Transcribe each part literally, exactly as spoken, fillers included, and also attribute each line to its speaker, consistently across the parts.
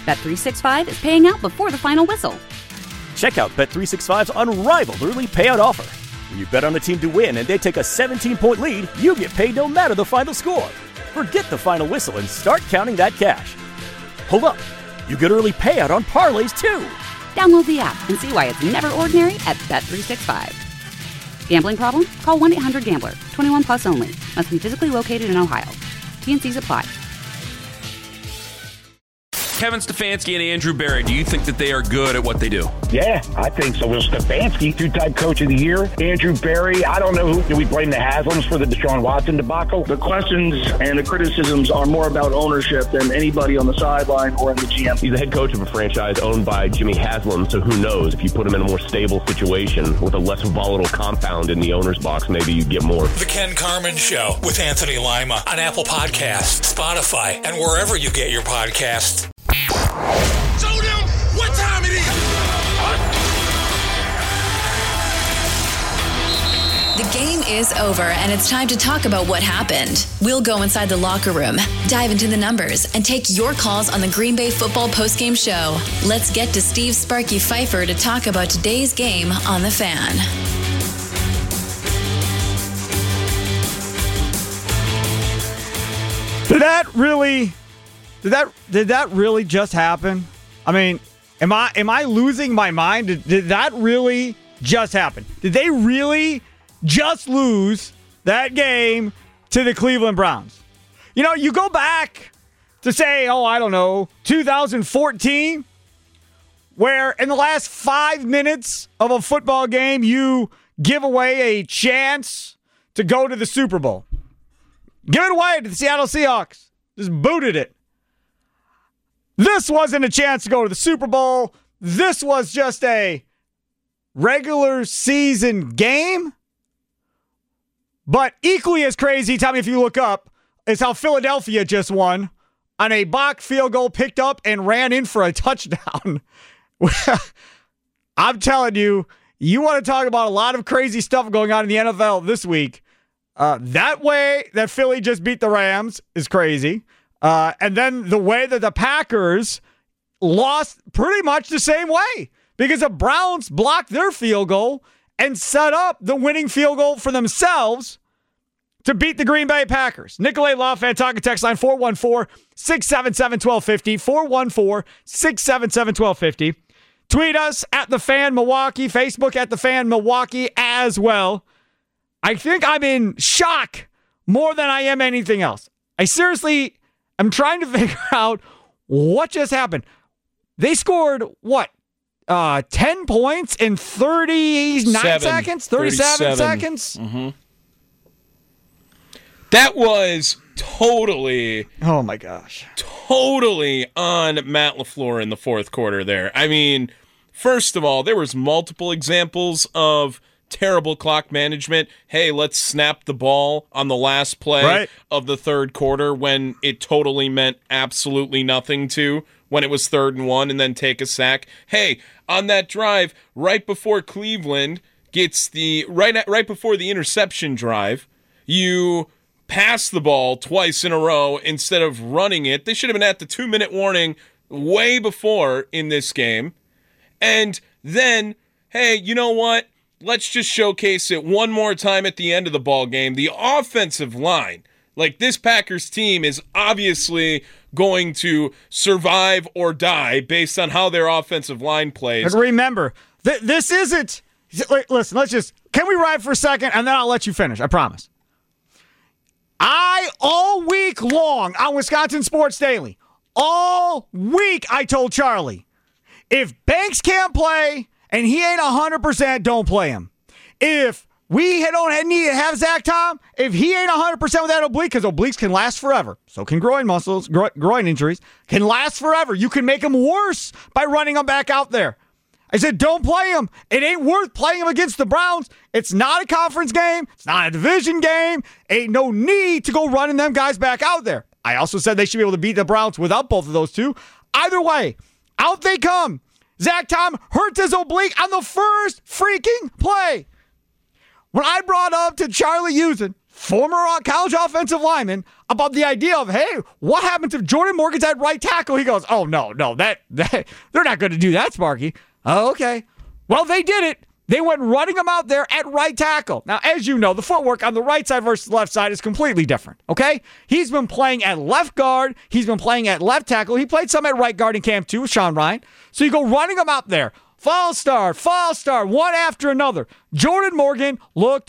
Speaker 1: Bet three sixty-five is paying out before the final whistle.
Speaker 2: Check out Bet three sixty-five's unrivaled early payout offer. When you bet on a team to win and they take a seventeen-point lead, you get paid no matter the final score. Forget the final whistle and start counting that cash. Hold up. You get early payout on parlays, too.
Speaker 1: Download the app and see why it's never ordinary at Bet three sixty-five. Gambling problem? Call one eight hundred gambler. twenty-one plus only. Must be physically located in Ohio. T N Cs apply.
Speaker 3: Kevin Stefanski and Andrew Berry, do you think that they are good at what they do?
Speaker 4: Yeah, I think so. Well, Stefanski, two-time coach of the year. Andrew Berry, I don't know who. Do we blame the Haslams for the Deshaun Watson debacle?
Speaker 5: The questions and the criticisms are more about ownership than anybody on the sideline or in the G M.
Speaker 6: He's the head coach of a franchise owned by Jimmy Haslam, so who knows? If you put him in a more stable situation with a less volatile compound in the owner's box, maybe you get more.
Speaker 7: The Ken Carman Show with Anthony Lima on Apple Podcasts, Spotify, and wherever you get your podcasts.
Speaker 8: Show them what time it is.
Speaker 9: The game is over, and it's time to talk about what happened. We'll go inside the locker room, dive into the numbers, and take your calls on the Green Bay Football Postgame Show. Let's get to Steve Sparky Pfeiffer to talk about today's game on The Fan.
Speaker 10: Did that really... Did that did that really just happen? I mean, am I am I losing my mind? Did, did that really just happen? Did they really just lose that game to the Cleveland Browns? You know, you go back to say, oh, I don't know, two thousand fourteen, where in the last five minutes of a football game, you give away a chance to go to the Super Bowl. Give it away to the Seattle Seahawks. Just booted it. This wasn't a chance to go to the Super Bowl. This was just a regular season game. But equally as crazy, tell me if you look up, is how Philadelphia just won on a Bach field goal picked up and ran in for a touchdown. I'm telling you, you want to talk about a lot of crazy stuff going on in the N F L this week. Uh, that way that Philly just beat the Rams is crazy. Uh, and then the way that the Packers lost pretty much the same way because the Browns blocked their field goal and set up the winning field goal for themselves to beat the Green Bay Packers. Nicolay Lafayette, talking text line four one four, six seven seven, one two five zero, four one four, six seven seven, one two five zero. Tweet us at The Fan Milwaukee, Facebook at The Fan Milwaukee as well. I think I'm in shock more than I am anything else. I seriously... I'm trying to figure out what just happened. They scored, what, uh, ten points in thirty-nine Seven. seconds? thirty-seven, thirty-seven seconds?
Speaker 11: Mm-hmm. That was totally...
Speaker 10: Oh, my gosh.
Speaker 11: Totally on Matt LaFleur in the fourth quarter there. I mean, first of all, there was multiple examples of terrible clock management. Hey, let's snap the ball on the last play right. of the third quarter when it totally meant absolutely nothing to when it was third and one and then take a sack. Hey, on that drive right before Cleveland gets the right at, right before the interception drive, you pass the ball twice in a row instead of running it. They should have been at the two-minute warning way before in this game. And then, hey, you know what? Let's just showcase it one more time at the end of the ball game. The offensive line, like this Packers team is obviously going to survive or die based on how their offensive line plays.
Speaker 10: But remember, th- this isn't, listen, let's just, can we ride for a second and then I'll let you finish, I promise. I, all week long on Wisconsin Sports Daily, all week I told Charlie, if Banks can't play, and he ain't one hundred percent, don't play him. If we don't need to have Zach Tom, if he ain't one hundred percent with that oblique, because obliques can last forever. So can groin muscles, gro- groin injuries, can last forever. You can make them worse by running them back out there. I said, don't play him. It ain't worth playing him against the Browns. It's not a conference game. It's not a division game. Ain't no need to go running them guys back out there. I also said they should be able to beat the Browns without both of those two. Either way, out they come. Zach Tom hurts his oblique on the first freaking play. When I brought up to Charlie Usen, former college offensive lineman, about the idea of, hey, what happens if Jordan Morgan's at right tackle? He goes, oh, no, no, that, that they're not going to do that, Sparky. Oh, okay. Well, they did it. They went running him out there at right tackle. Now, as you know, the footwork on the right side versus the left side is completely different, okay? He's been playing at left guard. He's been playing at left tackle. He played some at right guard in camp, too, with Sean Ryan. So you go running him out there. False start, false start, one after another. Jordan Morgan looked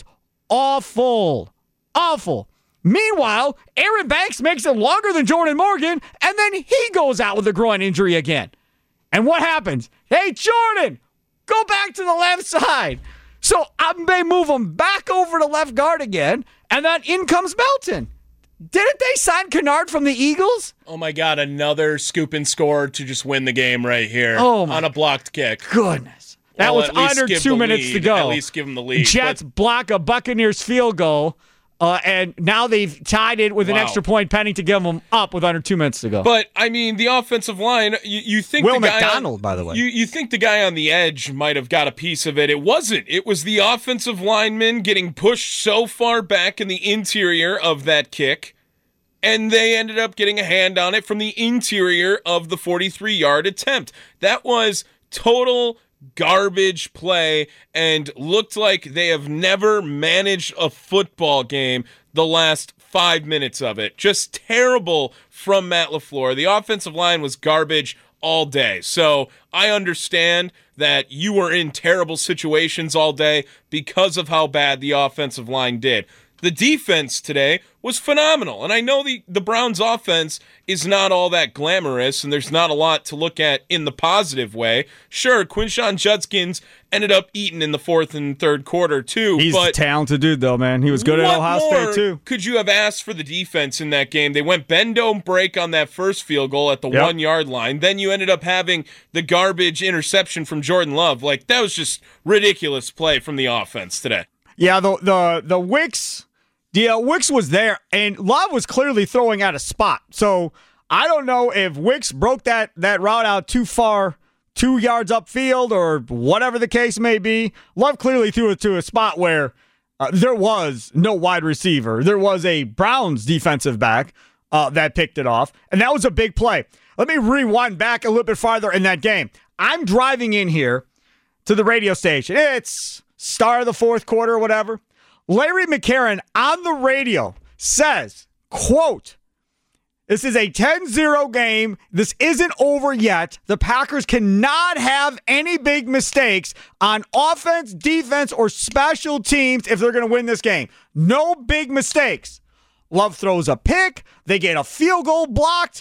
Speaker 10: awful. Awful. Meanwhile, Aaron Banks makes it longer than Jordan Morgan, and then he goes out with a groin injury again. And what happens? Hey, Jordan, go back to the left side. So um, they move him back over to left guard again, and then in comes Melton. Didn't they sign Kennard from the Eagles?
Speaker 11: Oh, my God, another scoop and score to just win the game right here
Speaker 10: oh
Speaker 11: on a blocked kick.
Speaker 10: Goodness. That
Speaker 11: well,
Speaker 10: was under two minutes
Speaker 11: lead.
Speaker 10: to go.
Speaker 11: At least give them the lead.
Speaker 10: Jets
Speaker 11: but-
Speaker 10: block a Buccaneers field goal. Uh, and now they've tied it with an
Speaker 11: wow.
Speaker 10: extra point pending to give them up with under two minutes to go.
Speaker 11: But, I mean, the offensive line, you, you think
Speaker 10: Will
Speaker 11: the guy
Speaker 10: McDonald,
Speaker 11: on,
Speaker 10: by the way.
Speaker 11: You, you think the guy on the edge might have got a piece of it. It wasn't. It was the offensive lineman getting pushed so far back in the interior of that kick, and they ended up getting a hand on it from the interior of the forty-three-yard attempt. That was total garbage play and looked like they have never managed a football game the last five minutes of it. Just terrible from Matt LaFleur. The offensive line was garbage all day. So I understand that you were in terrible situations all day because of how bad the offensive line did. The defense today was phenomenal. And I know the, the Browns offense is not all that glamorous, and there's not a lot to look at in the positive way. Sure, Quinshon Judkins ended up eating in the fourth and third quarter, too.
Speaker 10: He's
Speaker 11: but
Speaker 10: a talented dude, though, man. He was good at Ohio State, too.
Speaker 11: Could you have asked for the defense in that game? They went bend, don't break on that first field goal at the
Speaker 10: yep.
Speaker 11: one-yard line. Then you ended up having the garbage interception from Jordan Love. Like, that was just ridiculous play from the offense today.
Speaker 10: Yeah, the the the Wicks, the uh, Wicks was there, and Love was clearly throwing at a spot. So I don't know if Wicks broke that that route out too far, two yards upfield, or whatever the case may be. Love clearly threw it to a spot where uh, there was no wide receiver. There was a Browns defensive back uh, that picked it off, and that was a big play. Let me rewind back a little bit farther in that game. I'm driving in here to the radio station. It's start of the fourth quarter or whatever. Larry McCarron on the radio says, quote, "This is a ten zero game. This isn't over yet. The Packers cannot have any big mistakes on offense, defense, or special teams if they're going to win this game. No big mistakes." Love throws a pick. They get a field goal blocked.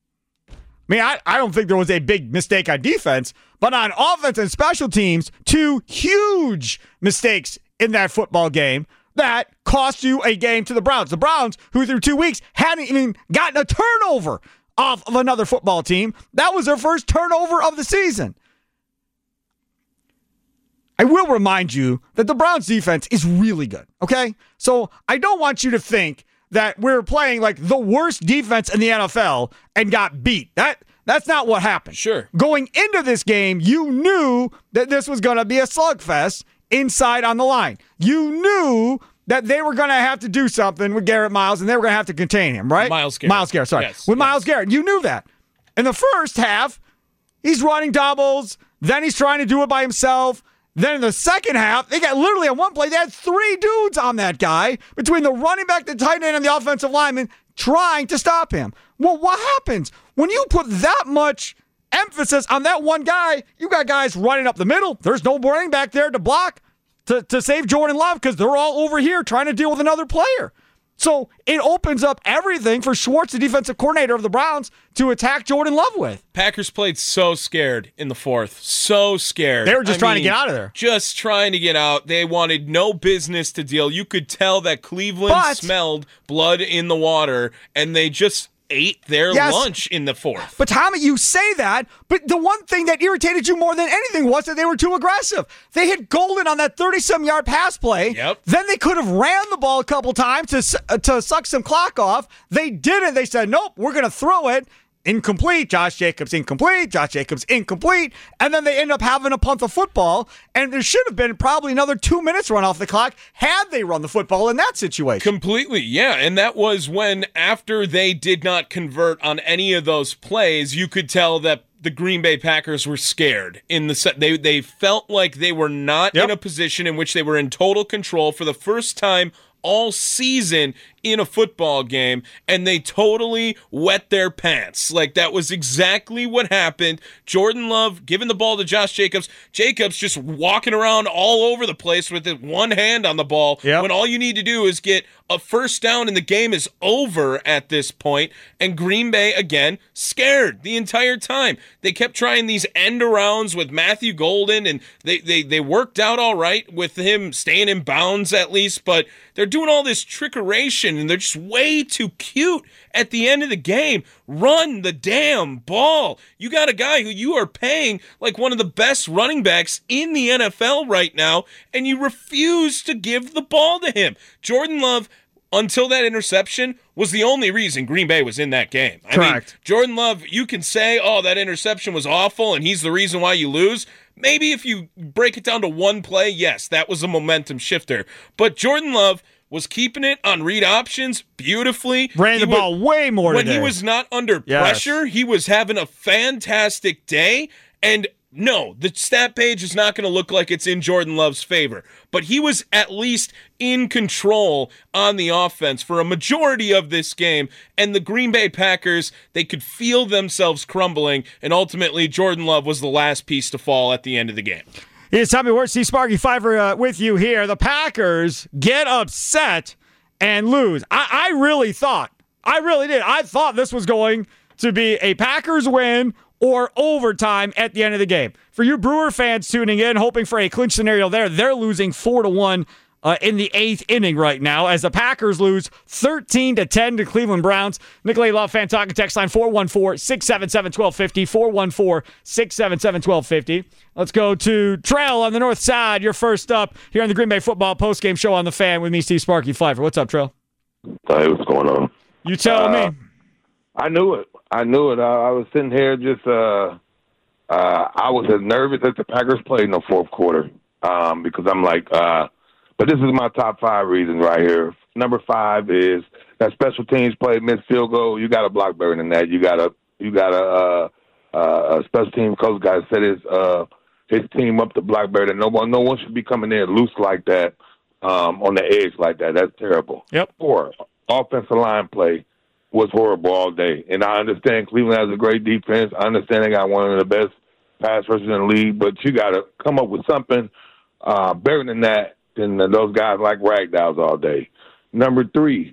Speaker 10: I mean, I, I don't think there was a big mistake on defense, but on offense and special teams, two huge mistakes in that football game that cost you a game to the Browns. The Browns, who through two weeks hadn't even gotten a turnover off of another football team. That was their first turnover of the season. I will remind you that the Browns defense is really good, okay? So I don't want you to think that we're playing like the worst defense in the N F L and got beat. That That's not what happened.
Speaker 11: Sure.
Speaker 10: Going into this game, you knew that this was going to be a slugfest inside on the line. You knew that they were going to have to do something with Garrett Miles, and they were going to have to contain him, right?
Speaker 11: Myles Garrett.
Speaker 10: Myles Garrett, sorry.
Speaker 11: Yes,
Speaker 10: with
Speaker 11: yes.
Speaker 10: Myles Garrett. You knew that. In the first half, he's running doubles. Then he's trying to do it by himself. Then in the second half, they got literally on one play, they had three dudes on that guy between the running back, the tight end, and the offensive lineman trying to stop him. Well, what happens when you put that much emphasis on that one guy? You got guys running up the middle. There's no running back there to block to, to save Jordan Love because they're all over here trying to deal with another player. So it opens up everything for Schwartz, the defensive coordinator of the Browns, to attack Jordan Love with.
Speaker 11: Packers played so scared in the fourth. So scared.
Speaker 10: They were just
Speaker 11: I
Speaker 10: trying
Speaker 11: mean,
Speaker 10: to get out of there.
Speaker 11: Just trying to get out. They wanted no business to deal. You could tell that Cleveland
Speaker 10: But,
Speaker 11: smelled blood in the water, and they just ate their
Speaker 10: Yes.
Speaker 11: lunch in the fourth.
Speaker 10: But Tommy, you say that, but the one thing that irritated you more than anything was that they were too aggressive. They hit Golden on that thirty-some yard pass play.
Speaker 11: Yep.
Speaker 10: Then they could have ran the ball a couple times to uh, to suck some clock off. They didn't. They said, nope, we're going to throw it. incomplete. Josh Jacobs incomplete. Josh Jacobs incomplete. And then they end up having to punt the football. And there should have been probably another two minutes run off the clock had they run the football in that situation.
Speaker 11: Completely, yeah. And that was when, after they did not convert on any of those plays, you could tell that the Green Bay Packers were scared in the set. They they felt like they were not yep. in a position in which they were in total control for the first time all season in a football game, and they totally wet their pants. Like, that was exactly what happened. Jordan Love giving the ball to Josh Jacobs. Jacobs just walking around all over the place with his one hand on the ball yep. when all you need to do is get a first down and the game is over at this point. And Green Bay, again, scared the entire time. They kept trying these end arounds with Matthew Golden, and they, they, they worked out all right with him staying in bounds at least, but they're doing all this trickeration, and they're just way too cute at the end of the game. Run the damn ball. You got a guy who you are paying like one of the best running backs in the N F L right now, and you refuse to give the ball to him. Jordan Love, until that interception, was the only reason Green Bay was in that game. I
Speaker 10: Correct.
Speaker 11: mean, Jordan Love, you can say, oh, that interception was awful, and he's the reason why you lose. Maybe if you break it down to one play, yes, that was a momentum shifter. But Jordan Love was keeping it on read options beautifully.
Speaker 10: Ran the
Speaker 11: he
Speaker 10: ball
Speaker 11: was,
Speaker 10: way more
Speaker 11: When
Speaker 10: today.
Speaker 11: he was not under
Speaker 10: yes.
Speaker 11: pressure, he was having a fantastic day. And no, the stat page is not going to look like it's in Jordan Love's favor. But he was at least in control on the offense for a majority of this game. And the Green Bay Packers, they could feel themselves crumbling. And ultimately, Jordan Love was the last piece to fall at the end of the game.
Speaker 10: It's Tommy Ward, Steve Sparky Fifer uh, with you here. The Packers get upset and lose. I, I really thought, I really did. I thought this was going to be a Packers win or overtime at the end of the game. For you Brewer fans tuning in, hoping for a clinch scenario there, they're losing four to one uh, in the eighth inning right now as the Packers lose thirteen to ten to Cleveland Browns. Nicolay Love Fan Talking text line four one four, six seven seven, one two five zero, four one four, six seven seven, one two five zero. Let's go to Trell on the north side. You're first up here on the Green Bay Football Postgame Show on The Fan with me, Steve Sparky Fifer. What's up, Trell?
Speaker 12: Hey, what's going on?
Speaker 10: You tell
Speaker 12: uh,
Speaker 10: me.
Speaker 12: I knew it. I knew it. I, I was sitting here just, uh, uh, I was as nervous as the Packers played in the fourth quarter um, because I'm like, uh, but this is my top five reasons right here. Number five is that special teams play missed field goal. You got to block better than that. You got to, you got to, uh, uh, a special team coach got to set his, uh, his team up to block better than no one. No one should be coming in loose like that um, on the edge like that. That's terrible.
Speaker 10: Yep.
Speaker 12: Four, offensive line play was horrible all day. And I understand Cleveland has a great defense. I understand they got one of the best pass rushers in the league, but you got to come up with something uh, better than that than those guys like ragdolls all day. Number three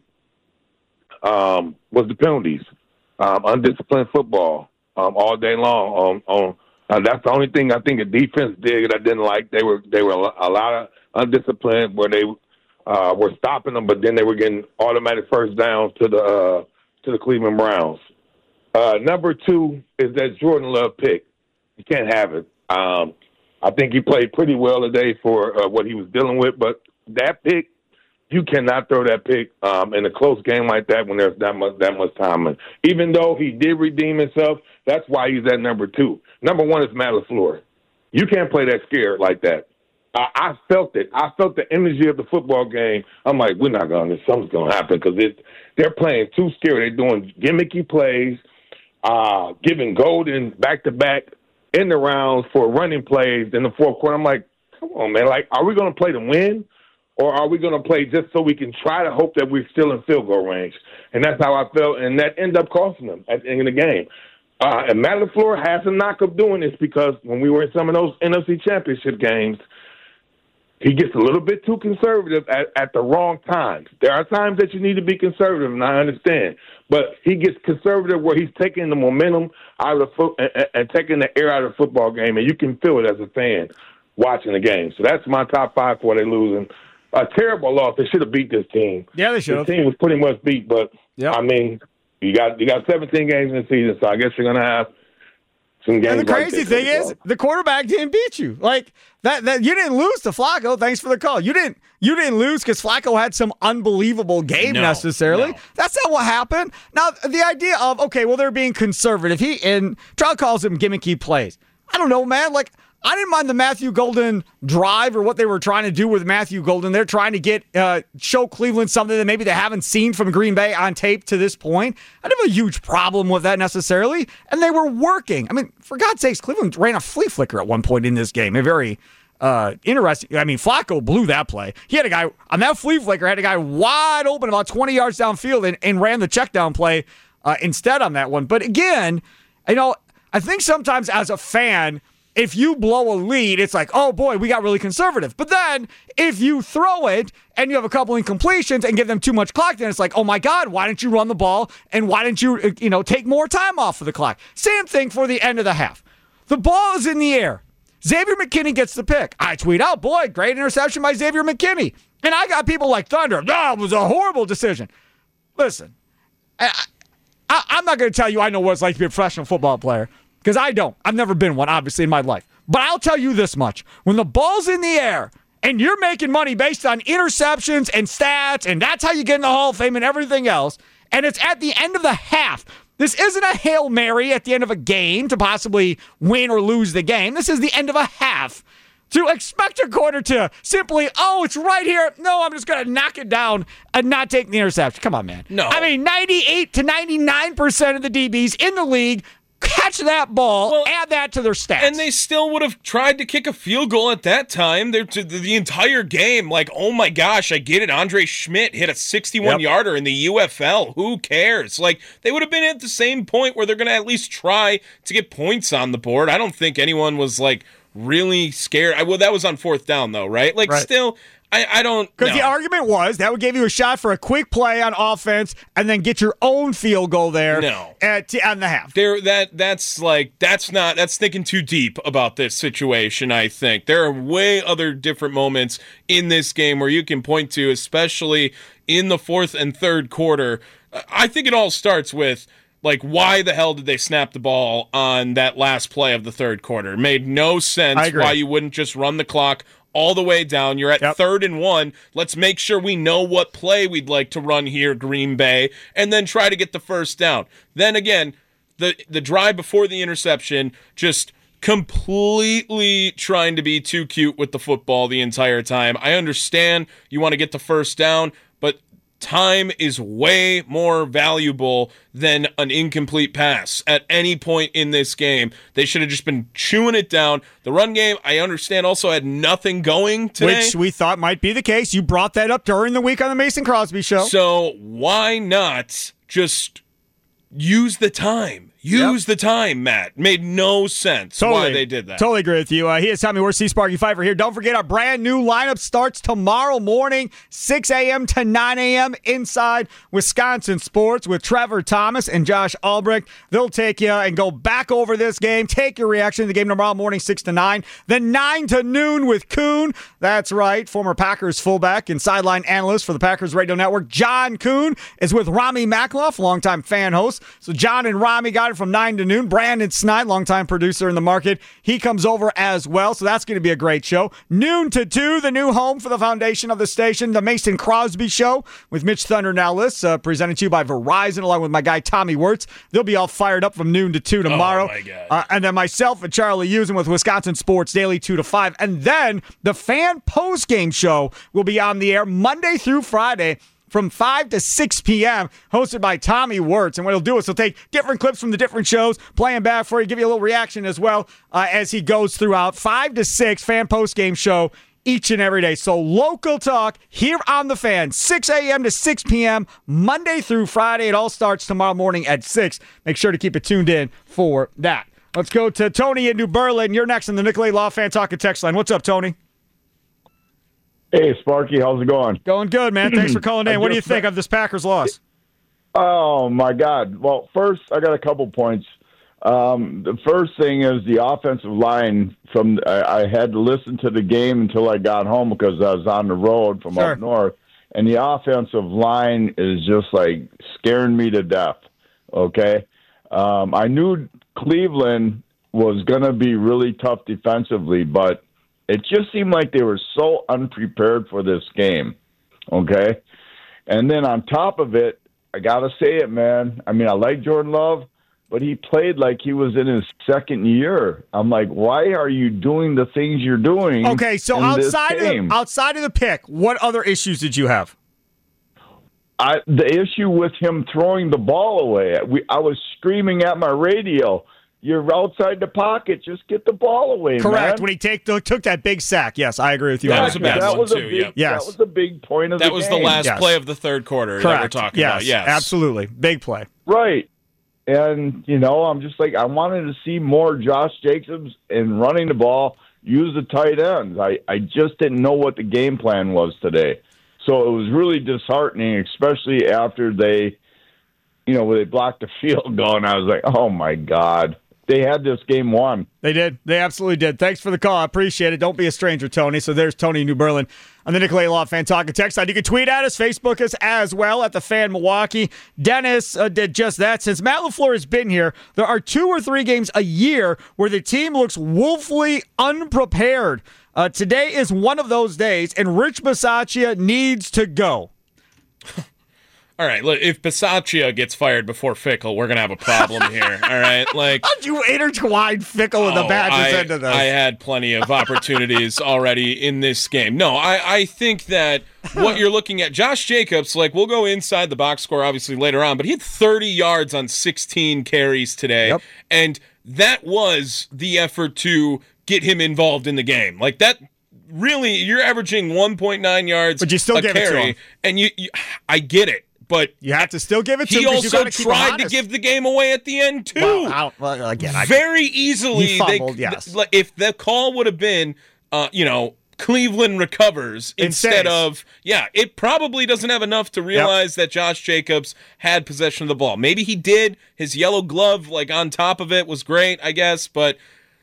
Speaker 12: um, was the penalties. Um, undisciplined football um, all day long. On, on uh, that's the only thing I think the defense did that I didn't like. They were they were a lot of undisciplined where they uh, were stopping them, but then they were getting automatic first downs to the uh, to the Cleveland Browns. Uh, number two is that Jordan Love pick. You can't have it. Um, I think he played pretty well today for uh, what he was dealing with, but that pick, you cannot throw that pick um, in a close game like that when there's that much that much time. And even though he did redeem himself, that's why he's at number two. Number one is Matt LaFleur. You can't play that scared like that. I, I felt it. I felt the energy of the football game. I'm like, we're not going to, something's going to happen because they're playing too scared. They're doing gimmicky plays, uh, giving Golden back-to-back in the rounds for running plays in the fourth quarter. I'm like, come on, man. Like, are we going to play to win or are we going to play just so we can try to hope that we're still in field goal range? And that's how I felt, and that ended up costing them at the end of the game. Uh, and Matt LaFleur has a knock of doing this because when we were in some of those N F C Championship games, he gets a little bit too conservative at, at the wrong times. There are times that you need to be conservative, and I understand. But he gets conservative where he's taking the momentum out of the foot and, and taking the air out of the football game, and you can feel it as a fan watching the game. So that's my top five for they losing. A terrible loss. They should have beat this team.
Speaker 10: Yeah, they should have.
Speaker 12: The team was pretty much beat, but, yep. I mean, you got you got seventeen games in the season, so I guess you're going to have some games.
Speaker 10: And the
Speaker 12: like
Speaker 10: crazy
Speaker 12: this
Speaker 10: thing
Speaker 12: as
Speaker 10: is, the quarterback didn't beat you. Like that. That you didn't lose to Flacco. Thanks for the call. You didn't. You didn't lose because Flacco had some unbelievable game
Speaker 11: No,
Speaker 10: necessarily.
Speaker 11: no.
Speaker 10: That's not what happened. Now the idea of okay, well they're being conservative. He and Trout calls them gimmicky plays. I don't know, man. Like. I didn't mind the Matthew Golden drive or what they were trying to do with Matthew Golden. They're trying to get uh, show Cleveland something that maybe they haven't seen from Green Bay on tape to this point. I didn't have a huge problem with that necessarily, and they were working. I mean, for God's sakes, Cleveland ran a flea flicker at one point in this game. A very uh, interesting. I mean, Flacco blew that play. He had a guy on that flea flicker, had a guy wide open about twenty yards downfield and, and ran the check down play uh, instead on that one. But again, you know, I think sometimes as a fan, if you blow a lead, it's like, oh boy, we got really conservative. But then if you throw it and you have a couple incompletions and give them too much clock, then it's like, oh my God, why didn't you run the ball and why didn't you, you know, take more time off of the clock? Same thing for the end of the half. The ball is in the air. Xavier McKinney gets the pick. I tweet out, boy, great interception by Xavier McKinney. And I got people like Thunder. No, it was a horrible decision. Listen, I, I, I'm not going to tell you I know what it's like to be a professional football player. Because I don't. I've never been one, obviously, in my life. But I'll tell you this much. When the ball's in the air and you're making money based on interceptions and stats, and that's how you get in the Hall of Fame and everything else, and it's at the end of the half, this isn't a Hail Mary at the end of a game to possibly win or lose the game. This is the end of a half. To expect a quarter to simply, oh, it's right here. No, I'm just going to knock it down and not take the interception. Come on, man.
Speaker 11: No.
Speaker 10: I mean, ninety-eight to ninety-nine percent of the D Bs in the league catch that ball, well, add that to their stats.
Speaker 11: And they still would have tried to kick a field goal at that time. They're to the entire game, like, oh my gosh, I get it. Andre Schmidt hit a sixty-one-yarder yep. in the U F L. Who cares? Like, they would have been at the same point where they're going to at least try to get points on the board. I don't think anyone was, like, really scared. I, well, that was on fourth down, though, right? Like, right. still... I, I don't
Speaker 10: Because
Speaker 11: no.
Speaker 10: the argument was that would give you a shot for a quick play on offense and then get your own field goal there
Speaker 11: no.
Speaker 10: at on the half.
Speaker 11: There that that's like that's not that's thinking too deep about this situation, I think. There are way other different moments in this game where you can point to, especially in the fourth and third quarter. I think it all starts with like, why the hell did they snap the ball on that last play of the third quarter? It made no sense why you wouldn't just run the clock all the way down. You're at yep. third and one. Let's make sure we know what play we'd like to run here, Green Bay, and then try to get the first down. Then again, the the drive before the interception, just completely trying to be too cute with the football the entire time. I understand you want to get the first down, but time is way more valuable than an incomplete pass at any point in this game. They should have just been chewing it down. The run game, I understand, also had nothing going today.
Speaker 10: Which we thought might be the case. You brought that up during the week on the Mason Crosby Show.
Speaker 11: So why not just use the time? Use yep. the time, Matt. Made no sense
Speaker 10: totally,
Speaker 11: why they did that.
Speaker 10: Totally agree with you. Uh, he is Tommy Worth, C. Sparky Pfeiffer here. Don't forget our brand new lineup starts tomorrow morning, six a.m. to nine a.m. inside Wisconsin Sports with Trevor Thomas and Josh Albrecht. They'll take you and go back over this game, take your reaction to the game tomorrow morning, six to nine. Then nine to noon with Kuhn. That's right, former Packers fullback and sideline analyst for the Packers Radio Network. John Kuhn is with Rami Makloff, longtime fan host. So John and Rami got it from nine to noon. Brandon Snide, longtime producer in the market, he comes over as well, so that's going to be a great show. Noon to two, the new home for the foundation of the station, the Mason Crosby Show with Mitch Thunder Nellis, uh, presented to you by Verizon, along with my guy Tommy Wirtz. They'll be all fired up from noon to two tomorrow.
Speaker 11: Oh, my God.
Speaker 10: Uh, and then myself and Charlie Usen with Wisconsin Sports Daily two to five. And then the fan post-game show will be on the air Monday through Friday, from five to six p.m., hosted by Tommy Wirtz. And what he'll do is he'll take different clips from the different shows, play them back for you, give you a little reaction as well uh, as he goes throughout. five to six, fan post-game show each and every day. So local talk here on The Fan, six a.m. to six p.m., Monday through Friday. It all starts tomorrow morning at six. Make sure to keep it tuned in for that. Let's go to Tony in New Berlin. You're next on the Nicolay Law Fan Talk and Text Line. What's up, Tony?
Speaker 13: Hey, Sparky, how's it going?
Speaker 10: Going good, man. Thanks for calling in. What do you think of this Packers loss?
Speaker 13: Oh, my God. Well, first, I got a couple points. Um, the first thing is the offensive line. From I, I had to listen to the game until I got home because I was on the road from
Speaker 10: sure.
Speaker 13: up north, and the offensive line is just, like, scaring me to death, okay? Um, I knew Cleveland was going to be really tough defensively, but it just seemed like they were so unprepared for this game, okay? And then on top of it, I got to say it, man. I mean, I like Jordan Love, but he played like he was in his second year. I'm like, why are you doing the things you're doing?
Speaker 10: Okay, so outside of, outside of the pick, what other issues did you have?
Speaker 13: I, the issue with him throwing the ball away, we, I was screaming at my radio, you're outside the pocket, just get the ball away,
Speaker 10: Correct,
Speaker 13: man.
Speaker 10: when he take the, took that big sack. Yes, I agree with you.
Speaker 11: That was a bad
Speaker 13: that
Speaker 11: one,
Speaker 13: was
Speaker 11: too.
Speaker 13: A big,
Speaker 11: Yep.
Speaker 10: Yes.
Speaker 13: That was a big point of
Speaker 11: that
Speaker 13: the game.
Speaker 11: That was the last
Speaker 10: yes.
Speaker 11: play of the third quarter
Speaker 10: Correct.
Speaker 11: that we're talking
Speaker 10: yes.
Speaker 11: about. Yes,
Speaker 10: absolutely. Big play.
Speaker 13: Right. And, you know, I'm just like, I wanted to see more Josh Jacobs in running the ball, use the tight ends. I, I just didn't know what the game plan was today. So it was really disheartening, especially after they, you know, when they blocked the field goal, and I was like, oh, my God. They had this game won.
Speaker 10: They did. They absolutely did. Thanks for the call. I appreciate it. Don't be a stranger, Tony. So there's Tony New Berlin on the Nicolay Law Fan Talk and Text line. You can tweet at us, Facebook us as well at the Fan Milwaukee. Dennis uh, did just that. Since Matt LaFleur has been here, there are two or three games a year where the team looks woefully unprepared. Uh, today is one of those days, and Rich Bisaccia needs to go.
Speaker 11: All right, look, if Bisaccia gets fired before Fickle, we're going to have a problem here, all right? Like,
Speaker 10: how'd you intertwine Fickle and the Badgers
Speaker 11: I,
Speaker 10: into this?
Speaker 11: I had plenty of opportunities already in this game. No, I, I think that what you're looking at, Josh Jacobs, like, we'll go inside the box score obviously later on, but he had thirty yards on sixteen carries today,
Speaker 10: yep.
Speaker 11: and that was the effort to get him involved in the game. Like, that... Really, you're averaging one point nine yards
Speaker 10: but you still
Speaker 11: a
Speaker 10: gave
Speaker 11: carry,
Speaker 10: it to him.
Speaker 11: and you, you, I get it, but
Speaker 10: you have to still give it to
Speaker 11: he
Speaker 10: him.
Speaker 11: He also
Speaker 10: you keep
Speaker 11: tried to give the game away at the end too.
Speaker 10: Well, well again, I,
Speaker 11: very easily.
Speaker 10: He fumbled,
Speaker 11: they,
Speaker 10: yes.
Speaker 11: th- if the call would have been, uh, you know, Cleveland recovers
Speaker 10: it
Speaker 11: instead
Speaker 10: stays.
Speaker 11: of, yeah, it probably doesn't have enough to realize
Speaker 10: yep.
Speaker 11: that Josh Jacobs had possession of the ball. Maybe he did. His yellow glove, like on top of it, was great, I guess, but.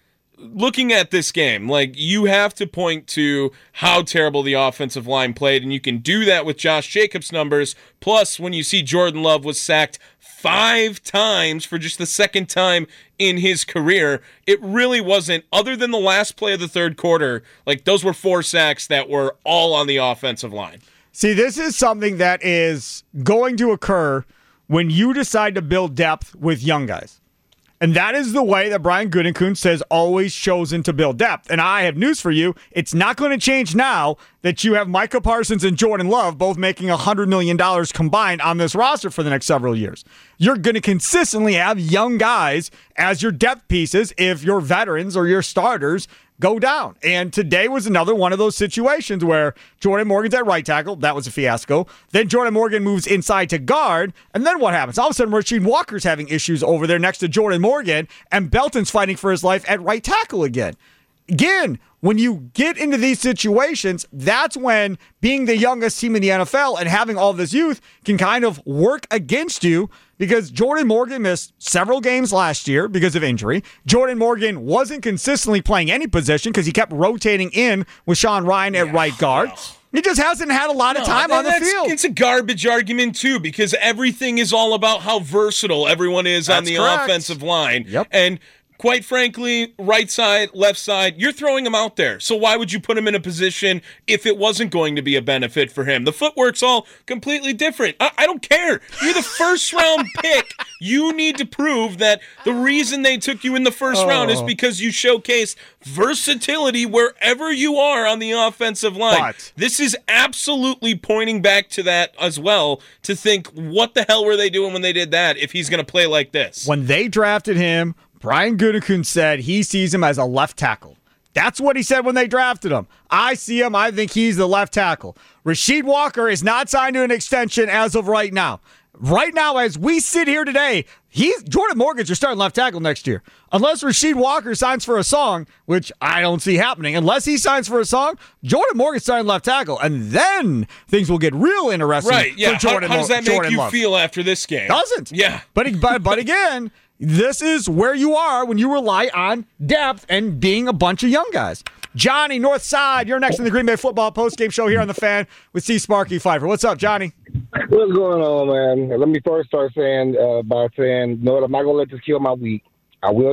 Speaker 11: Looking at this game, like, you have to point to how terrible the offensive line played, and you can do that with Josh Jacobs' numbers. Plus, when you see Jordan Love was sacked five times for just the second time in his career, it really wasn't, other than the last play of the third quarter, like, those were four sacks that were all on the offensive line.
Speaker 10: See, this is something that is going to occur when you decide to build depth with young guys. And that is the way that Brian Gutekunst has always chosen to build depth. And I have news for you. It's not going to change now that you have Micah Parsons and Jordan Love both making one hundred million dollars combined on this roster for the next several years. You're going to consistently have young guys as your depth pieces if your veterans or your starters go down. And today was another one of those situations where Jordan Morgan's at right tackle. That was a fiasco. Then Jordan Morgan moves inside to guard. And then what happens? All of a sudden, Rasheed Walker's having issues over there next to Jordan Morgan, and Belton's fighting for his life at right tackle again. Again, when you get into these situations, that's when being the youngest team in the N F L and having all this youth can kind of work against you, because Jordan Morgan missed several games last year because of injury. Jordan Morgan wasn't consistently playing any position because he kept rotating in with Sean Ryan at yeah, right guard. Well. He just hasn't had a lot of time no, on the field.
Speaker 11: It's a garbage argument, too, because everything is all about how versatile everyone is that's on the correct. offensive line.
Speaker 10: Yep.
Speaker 11: And quite frankly, right side, left side, you're throwing him out there. So why would you put him in a position if it wasn't going to be a benefit for him? The footwork's all completely different. I, I don't care. You're the first round pick. You need to prove that the reason they took you in the first oh. round is because you showcase versatility wherever you are on the offensive line.
Speaker 10: But
Speaker 11: this is absolutely pointing back to that as well, to think, what the hell were they doing when they did that if he's going to play like this?
Speaker 10: When they drafted him, Brian Gutekunst said he sees him as a left tackle. That's what he said when they drafted him. I see him. I think he's the left tackle. Rasheed Walker is not signed to an extension as of right now. Right now, as we sit here today, he's Jordan Morgan's your starting left tackle next year. Unless Rasheed Walker signs for a song, which I don't see happening. Unless he signs for a song, Jordan Morgan's starting left tackle. And then things will get real interesting
Speaker 11: right, yeah.
Speaker 10: for Jordan
Speaker 11: How, how does that
Speaker 10: Mo-
Speaker 11: make you
Speaker 10: Love.
Speaker 11: feel after this game?
Speaker 10: Doesn't.
Speaker 11: Yeah.
Speaker 10: But, but, but again... This is where you are when you rely on depth and being a bunch of young guys. Johnny, North Side, you're next in the Green Bay Football postgame show here on The Fan with C. Sparky Pfeiffer. What's up, Johnny?
Speaker 14: What's going on, man? Let me first start saying uh, by saying, no, I'm not going to let this kill my week. I will not.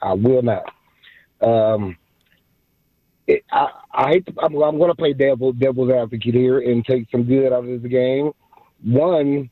Speaker 14: I will not. Um, it, I, I hate. To, I'm, I'm going to play devil devil's advocate here and take some good out of this game. One,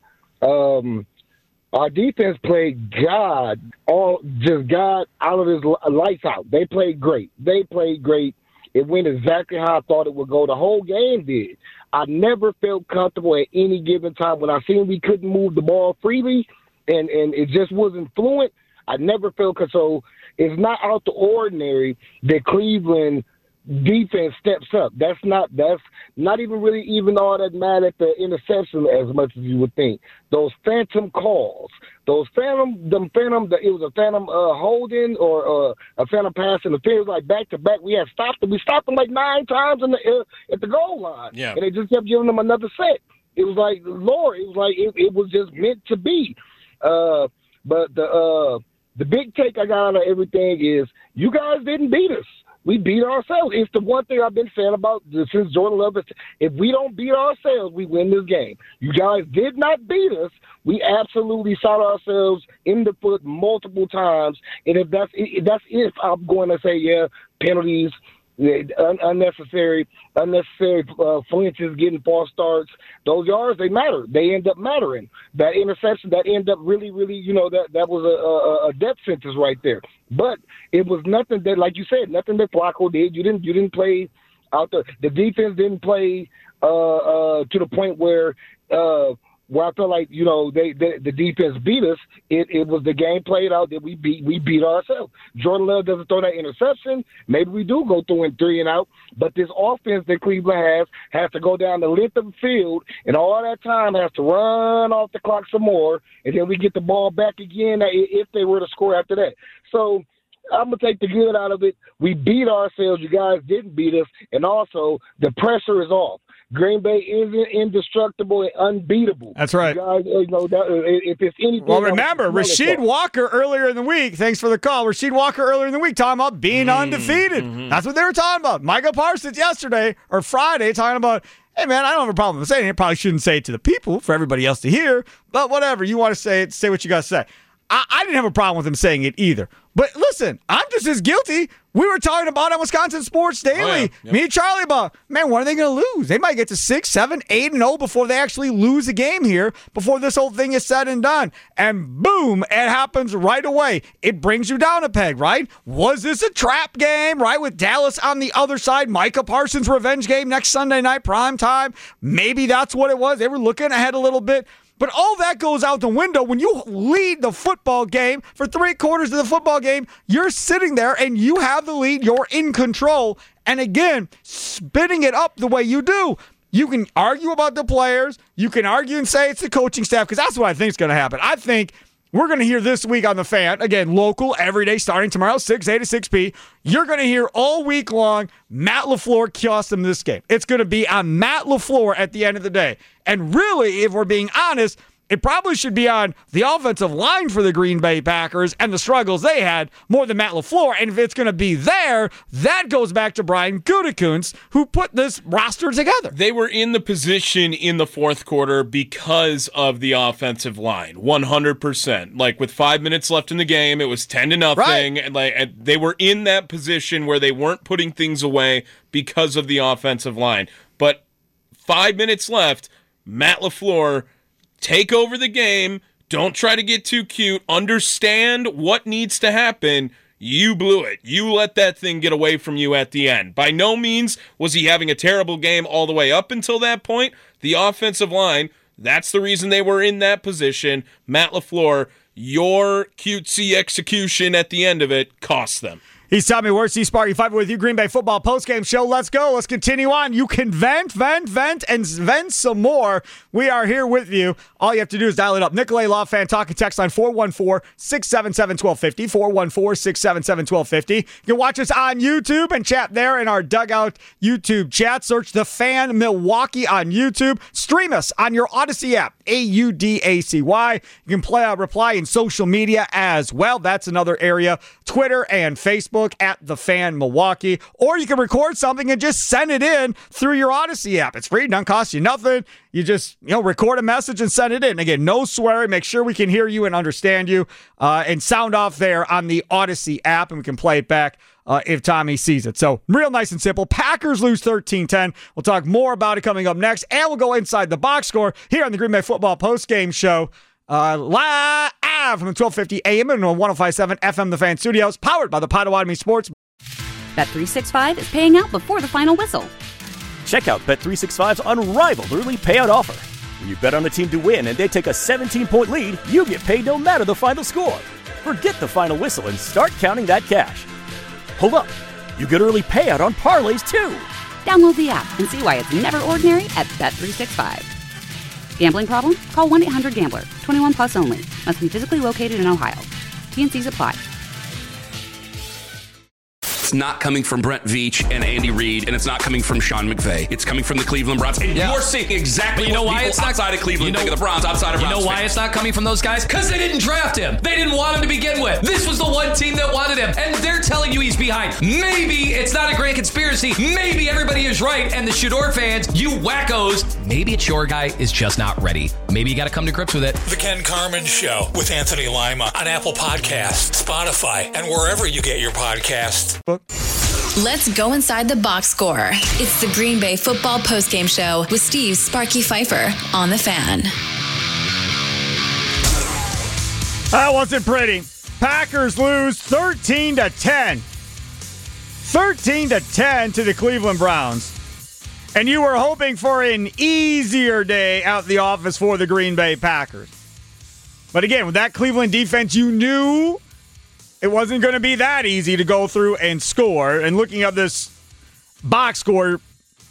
Speaker 14: um, our defense played God, all just God out of his lights out. They played great. They played great. It went exactly how I thought it would go. The whole game did. I never felt comfortable at any given time. When I seen we couldn't move the ball freely and, and it just wasn't fluent, I never felt – so it's not out the ordinary that Cleveland – defense steps up. That's not that's not even really even all that mad at the interception as much as you would think. Those phantom calls, those phantom, them phantom. The, it was a phantom uh, holding or uh, a phantom pass in the field, like back to back. We had stopped them. We stopped them like nine times in the uh, at the goal line,
Speaker 11: yeah.
Speaker 14: and they just kept giving them another set. It was like Lord. It was like it, it was just meant to be. Uh, but the uh, the big take I got out of everything is you guys didn't beat us. We beat ourselves. It's the one thing I've been saying about since Jordan Love. If we don't beat ourselves, we win this game. You guys did not beat us. We absolutely shot ourselves in the foot multiple times. And if that's if that's if I'm going to say, yeah, penalties, un- unnecessary, unnecessary uh, flinches, getting false starts, those yards, they matter. They end up mattering. That interception, that end up really, really, you know, that, that was a, a, a death sentence right there. But it was nothing that, like you said, nothing that Flacco did. You didn't, you didn't play out the. The defense didn't play uh, uh, to the point where uh, where I felt like you know they, they the defense beat us. It, it was the game played out that we beat we beat ourselves. Jordan Love doesn't throw that interception. Maybe we do go through in three and out. But this offense that Cleveland has has to go down the length of the field, and all that time has to run off the clock some more, and then we get the ball back again if they were to score after that. So I'm going to take the good out of it. We beat ourselves. You guys didn't beat us. And also, the pressure is off. Green Bay isn't indestructible and unbeatable.
Speaker 10: That's right.
Speaker 14: You guys, you know, that, if it's anything.
Speaker 10: Well, remember, Rasheed Walker earlier in the week, thanks for the call, Rasheed Walker earlier in the week talking about being mm, undefeated. Mm-hmm. That's what they were talking about. Micah Parsons yesterday or Friday talking about, hey, man, I don't have a problem with saying it. Probably shouldn't say it to the people for everybody else to hear, but whatever. You want to say it, say what you got to say. I, I didn't have a problem with him saying it either. But listen, I'm just as guilty. We were talking about on Wisconsin Sports Daily. Oh, yeah. Yep. Me and Charlie about, man, when are they going to lose? They might get to six, seven, eight, and oh before they actually lose a game here, before this whole thing is said and done. And boom, it happens right away. It brings you down a peg, right? Was this a trap game, right? With Dallas on the other side, Micah Parsons' revenge game next Sunday night, prime time. Maybe that's what it was. They were looking ahead a little bit. But all that goes out the window when you lead the football game for three quarters of the football game. You're sitting there and you have the lead. You're in control. And again, spinning it up the way you do. You can argue about the players. You can argue and say it's the coaching staff because that's what I think is going to happen. I think we're going to hear this week on The Fan, again, local, every day, starting tomorrow, six A to six P. You're going to hear all week long Matt LaFleur cost them this game. It's going to be on Matt LaFleur at the end of the day. And really, if we're being honest, it probably should be on the offensive line for the Green Bay Packers and the struggles they had more than Matt LaFleur. And if it's going to be there, that goes back to Brian Gutekunst, who put this roster together.
Speaker 11: They were in the position in the fourth quarter because of the offensive line, one hundred percent. Like with five minutes left in the game, it was ten to nothing. Right. And like and they were in that position where they weren't putting things away because of the offensive line. But five minutes left, Matt LaFleur, take over the game. Don't try to get too cute. Understand what needs to happen. You blew it. You let that thing get away from you at the end. By no means was he having a terrible game all the way up until that point. The offensive line, that's the reason they were in that position. Matt LaFleur, your cutesy execution at the end of it cost them.
Speaker 10: He's Tommy Worsey, Sparky Five with you, Green Bay Football postgame show. Let's go. Let's continue on. You can vent, vent, vent, and vent some more. We are here with you. All you have to do is dial it up. Nicolay Law Fan Talking Text line four one four, six seven seven, one two five zero, four one four, six seven seven, one two five zero. You can watch us on YouTube and chat there in our Dugout YouTube chat. Search The Fan Milwaukee on YouTube. Stream us on your Odyssey app, A U D A C Y. You can play, uh, reply in social media as well. That's another area. Twitter and Facebook. Facebook at The Fan Milwaukee, or you can record something and just send it in through your Odyssey app. It's free, doesn't cost you nothing. You just, you know, record a message and send it in. Again, no swearing. Make sure we can hear you and understand you, uh, and sound off there on the Odyssey app, and we can play it back uh, if Tommy sees it. So real nice and simple. Packers lose thirteen ten. We'll talk more about it coming up next, and we'll go inside the box score here on the Green Bay Football Postgame Show. Uh, live from the twelve fifty A M and on one oh five point seven F M The Fan Studios, powered by the Potawatomi Sports.
Speaker 1: Bet three sixty-five is paying out before the final whistle.
Speaker 2: Check out Bet three sixty-five's unrivaled early payout offer. When you bet on a team to win and they take a seventeen-point lead, you get paid no matter the final score. Forget the final whistle and start counting that cash. Hold up. You get early payout on parlays, too.
Speaker 1: Download the app and see why it's never ordinary at Bet three sixty-five. Gambling problem? Call one eight hundred gambler. twenty-one plus only. Must be physically located in Ohio. T N Cs apply.
Speaker 3: It's not coming from Brent Veach and Andy Reid, and it's not coming from Sean McVay. It's coming from the Cleveland Browns. And yeah. you're seeing exactly
Speaker 15: you know
Speaker 3: what
Speaker 15: why
Speaker 3: people
Speaker 15: it's not,
Speaker 3: outside of Cleveland
Speaker 15: you know,
Speaker 3: think of the Browns, outside of
Speaker 15: You
Speaker 3: Browns
Speaker 15: know why
Speaker 3: fans.
Speaker 15: it's not coming from those guys? Because they didn't draft him. They didn't want him to begin with. This was the one team that wanted him, and they're telling you he's behind. Maybe it's not a grand conspiracy. Maybe everybody is right, and the Shador fans, you wackos, maybe it's your guy is just not ready. Maybe you got to come to grips with it.
Speaker 7: The Ken Carman Show with Anthony Lima on Apple Podcasts, Spotify, and wherever you get your podcasts.
Speaker 9: Let's go inside the box score. It's the Green Bay Football Postgame Show with Steve Sparky Pfeiffer on The Fan.
Speaker 10: That wasn't pretty. Packers lose thirteen to ten. thirteen to ten to the Cleveland Browns. And you were hoping for an easier day out the office for the Green Bay Packers. But again, with that Cleveland defense, you knew it wasn't going to be that easy to go through and score. And looking at this box score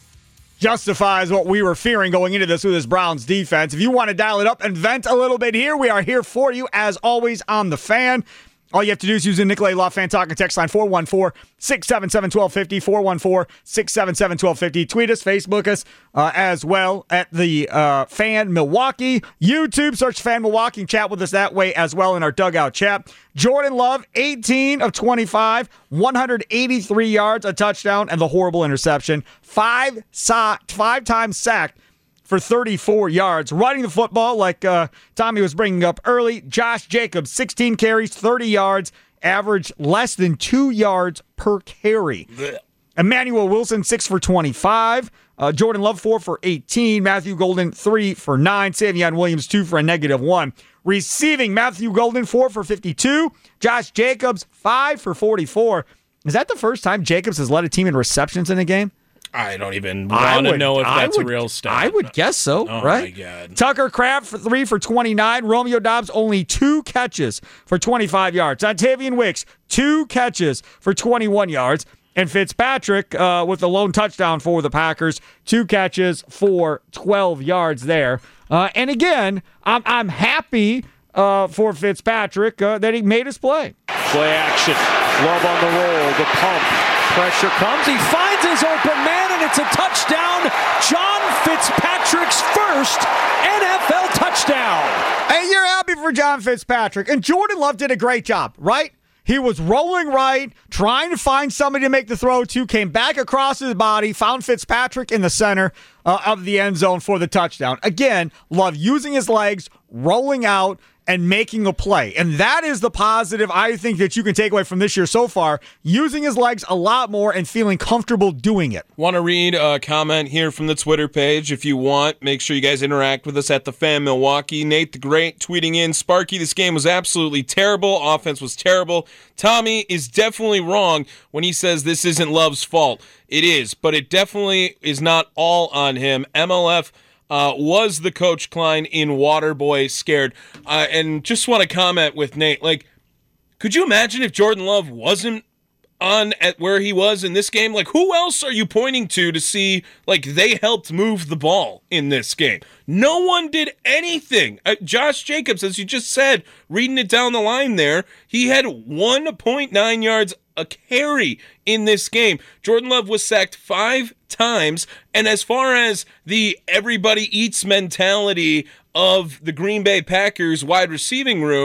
Speaker 10: justifies what we were fearing going into this with this Browns defense. If you want to dial it up and vent a little bit here, we are here for you, as always, on The Fan. All you have to do is use the Nicolay Law Fan Talk and text line four one four, six seven seven, one two five zero, four one four, six seven seven, one two five zero. Tweet us, Facebook us uh, as well at the uh, Fan Milwaukee. YouTube, search Fan Milwaukee and chat with us that way as well in our dugout chat. Jordan Love, eighteen of twenty-five, one hundred eighty-three yards, a touchdown, and the horrible interception. Five, sa- five times sacked for thirty-four yards. Running the football, like uh, Tommy was bringing up early, Josh Jacobs, sixteen carries, thirty yards, averaged less than two yards per carry. Blech. Emmanuel Wilson, six for twenty-five. Uh, Jordan Love, four for eighteen. Matthew Golden, three for nine. Savion Williams, two for a negative one. Receiving, Matthew Golden, four for fifty-two. Josh Jacobs, five for forty-four. Is that the first time Jacobs has led a team in receptions in a game?
Speaker 11: I don't even want to know if that's
Speaker 10: would,
Speaker 11: a real stat.
Speaker 10: I would guess so,
Speaker 11: oh
Speaker 10: right?
Speaker 11: my God.
Speaker 10: Tucker Kraft for three for twenty-nine. Romeo Doubs only two catches for twenty-five yards. Ontavian Wicks, two catches for twenty-one yards. And Fitzpatrick uh, with the lone touchdown for the Packers, two catches for twelve yards there. Uh, and again, I'm, I'm happy uh, for Fitzpatrick uh, that he made his play.
Speaker 16: Play action. Love on the roll. The pump. Pressure comes. He finds his open man, and it's a touchdown. John Fitzpatrick's first N F L touchdown.
Speaker 10: And you're happy for John Fitzpatrick. And Jordan Love did a great job, right? He was rolling right, trying to find somebody to make the throw to, came back across his body, found Fitzpatrick in the center uh, of the end zone for the touchdown. Again, Love using his legs, rolling out, and making a play. And that is the positive I think that you can take away from this year so far, using his legs a lot more and feeling comfortable doing it.
Speaker 11: Want to read a comment here from the Twitter page? If you want, make sure you guys interact with us at the Fan Milwaukee. Nate the Great tweeting in, Sparky, this game was absolutely terrible. Offense was terrible. Tommy is definitely wrong when he says this isn't Love's fault. It is, but it definitely is not all on him. M L F Uh, was the Coach Klein in Waterboy scared? Uh, and just want to comment with Nate, like, could you imagine if Jordan Love wasn't on at where he was in this game? Like, who else are you pointing to to see, like, they helped move the ball in this game? No one did anything. Uh, Josh Jacobs, as you just said, reading it down the line there, he had one point nine yards a carry in this game. Jordan Love was sacked five times, and as far as the everybody eats mentality of the Green Bay Packers wide receiving room,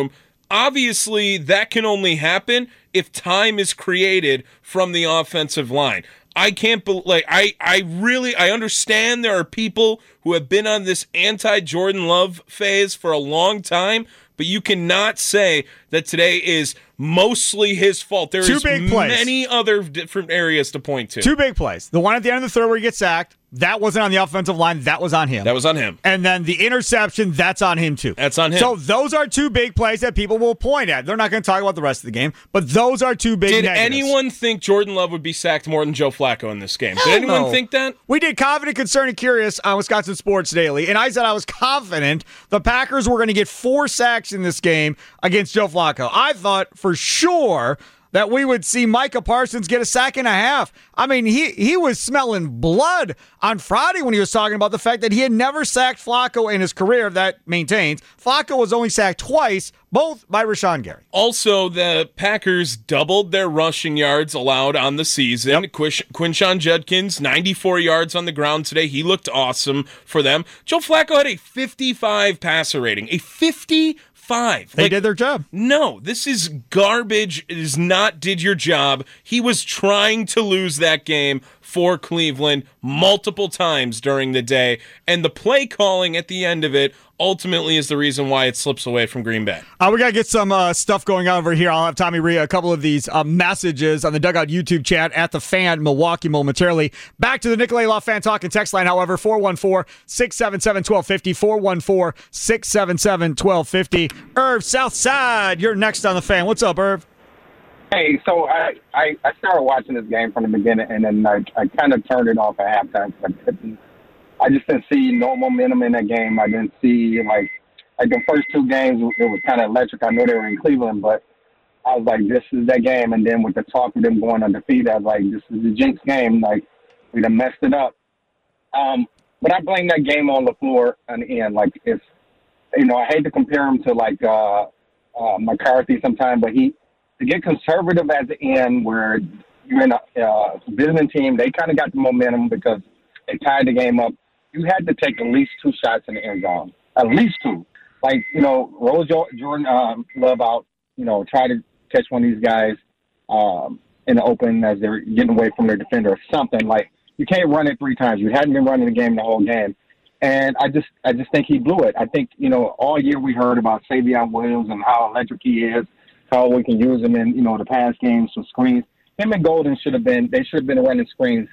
Speaker 11: obviously that can only happen if time is created from the offensive line. I can't believe, like, I, I really, I understand there are people who have been on this anti-Jordan Love phase for a long time, but you cannot say that today is mostly his fault. There
Speaker 10: Two
Speaker 11: is
Speaker 10: big plays.
Speaker 11: many other different areas to point to.
Speaker 10: Two big plays. The one at the end of the third where he gets sacked, that wasn't on the offensive line. That was on him.
Speaker 11: That was on him.
Speaker 10: And then the interception, that's on him too.
Speaker 11: That's on him.
Speaker 10: So those are two big plays that people will point at. They're not going to talk about the rest of the game, but those are two big
Speaker 11: Did
Speaker 10: negatives.
Speaker 11: anyone think Jordan Love would be sacked more than Joe Flacco in this game?
Speaker 10: Hell
Speaker 11: Did anyone
Speaker 10: no.
Speaker 11: think that?
Speaker 10: We did Confident, Concerned, and Curious on Wisconsin Sports Daily, and I said I was confident the Packers were going to get four sacks in this game against Joe Flacco. I thought for sure that we would see Micah Parsons get a sack and a half. I mean, he he was smelling blood on Friday when he was talking about the fact that he had never sacked Flacco in his career. That maintains. Flacco was only sacked twice, both by Rashawn Gary.
Speaker 11: Also, the Packers doubled their rushing yards allowed on the season. Yep. Quish- Quinshon Judkins, ninety-four yards on the ground today. He looked awesome for them. Joe Flacco had a fifty-five passer rating. A fifty-five. Five.
Speaker 10: They
Speaker 11: like,
Speaker 10: did their job.
Speaker 11: No, this is garbage. It is not did your job. He was trying to lose that game for Cleveland multiple times during the day, and the play calling at the end of it ultimately is the reason why it slips away from Green Bay.
Speaker 10: Uh, we got to get some uh, stuff going on over here. I'll have Tommy read a couple of these uh, messages on the Dugout YouTube chat at the Fan Milwaukee momentarily. Back to the Nicolay Law Fan Talk and text line, however, four one four, six seven seven, one two five zero, four one four, six seven seven, one two five zero. Irv Southside, you're next on the Fan. What's up, Irv?
Speaker 17: Hey, so I, I, I started watching this game from the beginning, and then I, I kind of turned it off at halftime. I couldn't I just didn't see no momentum in that game. I didn't see, like, like the first two games, it was kind of electric. I know they were in Cleveland, but I was like, this is that game. And then with the talk of them going undefeated, I was like, this is the jinx game. Like, we done messed it up. Um, but I blame that game on LaFleur in the end. Like, it's, you know, I hate to compare him to, like, uh, uh, McCarthy sometime, but he, to get conservative at the end where you're in a uh, visiting team, they kind of got the momentum because they tied the game up. You had to take at least two shots in the end zone. At least two. Like, you know, roll Jordan um, Love out, you know, try to catch one of these guys um, in the open as they're getting away from their defender or something. Like, you can't run it three times. You hadn't been running the game the whole game. And I just I just think he blew it. I think, you know, all year we heard about Savion Williams and how electric he is, how we can use him in, you know, the pass games, some screens. Him and Golden should have been, they should have been running screens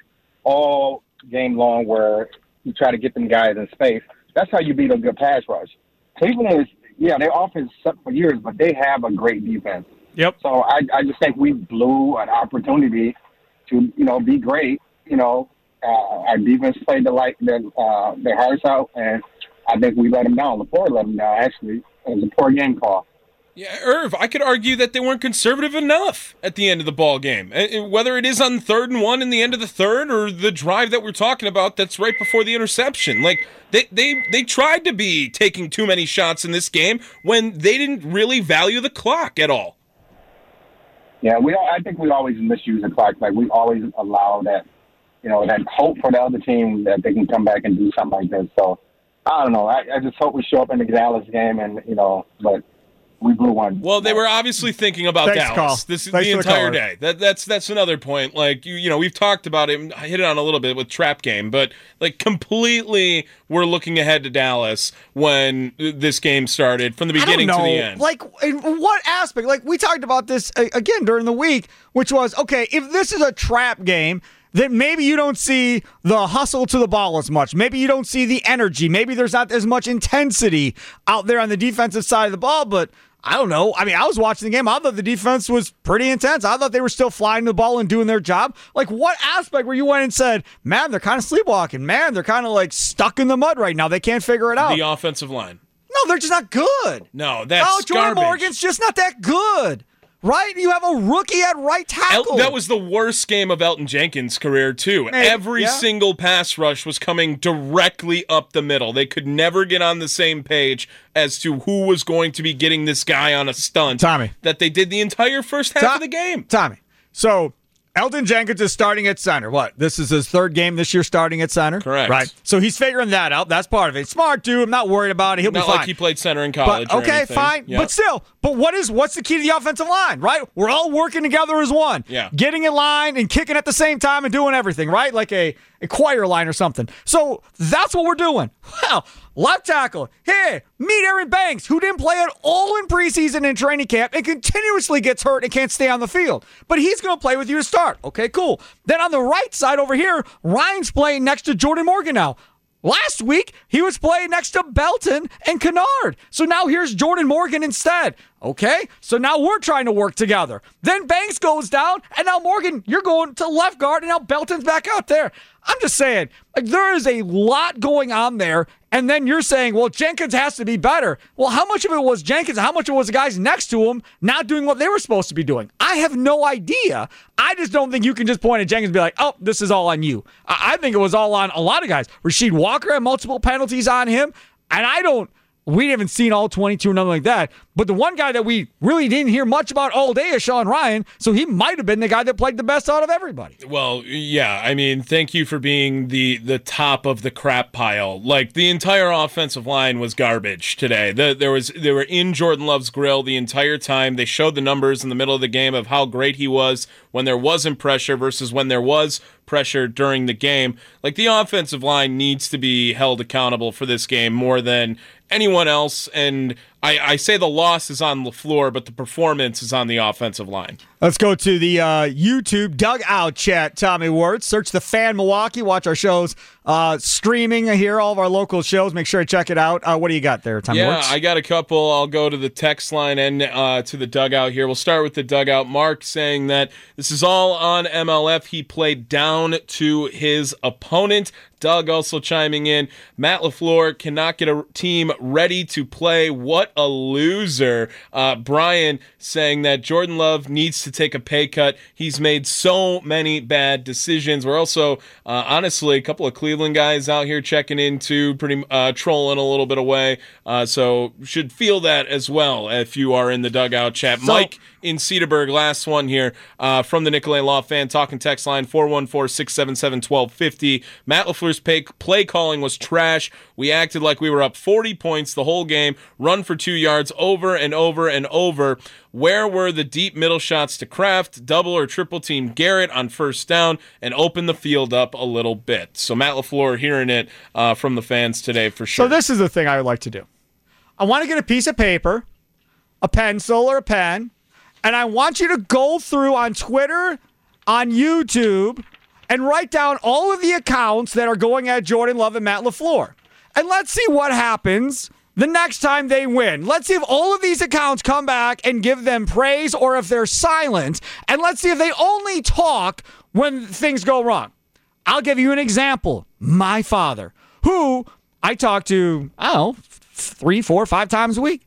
Speaker 17: all game long where you try to get them guys in space. That's how you beat a good pass rush. Cleveland is, yeah, their offense sucked for years, but they have a great defense.
Speaker 10: Yep.
Speaker 17: So I, I just think we blew an opportunity to, you know, be great. You know, uh, our defense played the like their uh, their hearts out, and I think we let them down. LaFleur let them down. Actually, it was a poor game call.
Speaker 11: Yeah, Irv, I could argue that they weren't conservative enough at the end of the ball game. Whether it is on third and one in the end of the third or the drive that we're talking about that's right before the interception. Like, they, they, they tried to be taking too many shots in this game when they didn't really value the clock at all.
Speaker 17: Yeah, we. I think we always misuse the clock. Like, we always allow that, you know, that hope for the other team that they can come back and do something like this. So, I don't know. I, I just hope we show up in the Dallas game and, you know, but we blew one.
Speaker 11: Well, they were obviously thinking about
Speaker 10: Thanks,
Speaker 11: Dallas
Speaker 10: Carl.
Speaker 11: this
Speaker 10: Thanks
Speaker 11: the
Speaker 10: for the
Speaker 11: entire
Speaker 10: call.
Speaker 11: day. That that's that's another point. Like you, you know, we've talked about it, hit it on a little bit with Trap Game, but like completely, we're looking ahead to Dallas when this game started from the beginning
Speaker 10: I don't know.
Speaker 11: to the end.
Speaker 10: Like, in what aspect? Like, we talked about this uh, again during the week, which was, okay, if this is a trap game, then maybe you don't see the hustle to the ball as much. Maybe you don't see the energy. Maybe there's not as much intensity out there on the defensive side of the ball, but I don't know. I mean, I was watching the game. I thought the defense was pretty intense. I thought they were still flying the ball and doing their job. Like, what aspect where you went and said, man, they're kind of sleepwalking. Man, they're kind of like stuck in the mud right now. They can't figure it out.
Speaker 11: The offensive line.
Speaker 10: No, they're just not good.
Speaker 11: No, that's
Speaker 10: Oh, Jordan
Speaker 11: garbage.
Speaker 10: Morgan's just not that good. Right? You have a rookie at right tackle.
Speaker 11: El- that was the worst game of Elton Jenkins' career, too.
Speaker 10: Maybe,
Speaker 11: Every
Speaker 10: yeah.
Speaker 11: single pass rush was coming directly up the middle. They could never get on the same page as to who was going to be getting this guy on a stunt.
Speaker 10: Tommy.
Speaker 11: That they did the entire first half
Speaker 10: To-
Speaker 11: of the game.
Speaker 10: Tommy. So, Elgton Jenkins is starting at center. What? This is his third game this year starting at center?
Speaker 11: Correct.
Speaker 10: Right. So he's figuring that out. That's part of it. Smart dude. I'm not worried about it. He'll
Speaker 11: Not
Speaker 10: be fine.
Speaker 11: like he played center in college.
Speaker 10: But,
Speaker 11: or
Speaker 10: okay,
Speaker 11: anything.
Speaker 10: fine.
Speaker 11: Yep.
Speaker 10: But still, but what is what's the key to the offensive line, right? We're all working together as one.
Speaker 11: Yeah.
Speaker 10: Getting in line and kicking at the same time and doing everything, right? Like a, a choir line or something. So that's what we're doing. Well, left tackle. Hey, meet Aaron Banks, who didn't play at all in preseason and training camp and continuously gets hurt and can't stay on the field. But he's going to play with you to start. Okay, cool. Then on the right side over here, Ryan's playing next to Jordan Morgan now. Last week, he was playing next to Belton and Kennard. So now here's Jordan Morgan instead. Okay, so now we're trying to work together. Then Banks goes down, and now Morgan, you're going to left guard, and now Belton's back out there. I'm just saying, like, there is a lot going on there, and then you're saying, well, Jenkins has to be better. Well, how much of it was Jenkins and how much of it was the guys next to him not doing what they were supposed to be doing? I have no idea. I just don't think you can just point at Jenkins and be like, oh, this is all on you. I, I think it was all on a lot of guys. Rasheed Walker had multiple penalties on him, and I don't, we haven't seen all twenty-two or nothing like that. But the one guy that we really didn't hear much about all day is Sean Ryan, so he might have been the guy that played the best out of everybody.
Speaker 11: Well, yeah, I mean, thank you for being the the top of the crap pile. Like, the entire offensive line was garbage today. The, there was they were in Jordan Love's grill the entire time. They showed the numbers in the middle of the game of how great he was when there wasn't pressure versus when there was pressure during the game. Like, the offensive line needs to be held accountable for this game more than anyone else, and I, I say the loss is on LaFleur, but the performance is on the offensive line.
Speaker 10: Let's go to the uh, YouTube dugout chat, Tommy Wirtz. Search the Fan Milwaukee. Watch our shows uh, streaming here, all of our local shows. Make sure to check it out. Uh, what do you got there, Tommy
Speaker 11: yeah,
Speaker 10: Wirtz?
Speaker 11: I got a couple. I'll go to the text line and uh, to the dugout here. We'll start with the dugout. Mark saying that this is all on M L F. He played down to his opponent. Doug also chiming in, Matt LaFleur cannot get a team ready to play. What a loser. Uh, Brian saying that Jordan Love needs to take a pay cut. He's made so many bad decisions. We're also, uh, honestly, a couple of Cleveland guys out here checking into, pretty uh, trolling a little bit away. Uh, so should feel that as well if you are in the dugout chat.
Speaker 10: So,
Speaker 11: Mike in Cedarburg, last one here uh, from the Nicolay Law Fan Talking text line four one four, six seven seven, one two five zero. Matt LaFleur's pay, play calling was trash. We acted like we were up forty points the whole game, run for two yards over and over and over. Where were the deep middle shots to Kraft, double or triple team Garrett on first down, and open the field up a little bit? So Matt LaFleur hearing it uh, from the fans today for sure.
Speaker 10: So this is the thing I would like to do. I want to get a piece of paper, a pencil or a pen, and I want you to go through on Twitter, on YouTube, and write down all of the accounts that are going at Jordan Love and Matt LaFleur. And let's see what happens the next time they win. Let's see if all of these accounts come back and give them praise or if they're silent. And let's see if they only talk when things go wrong. I'll give you an example. My father, who I talk to, I don't know, three, four, five times a week,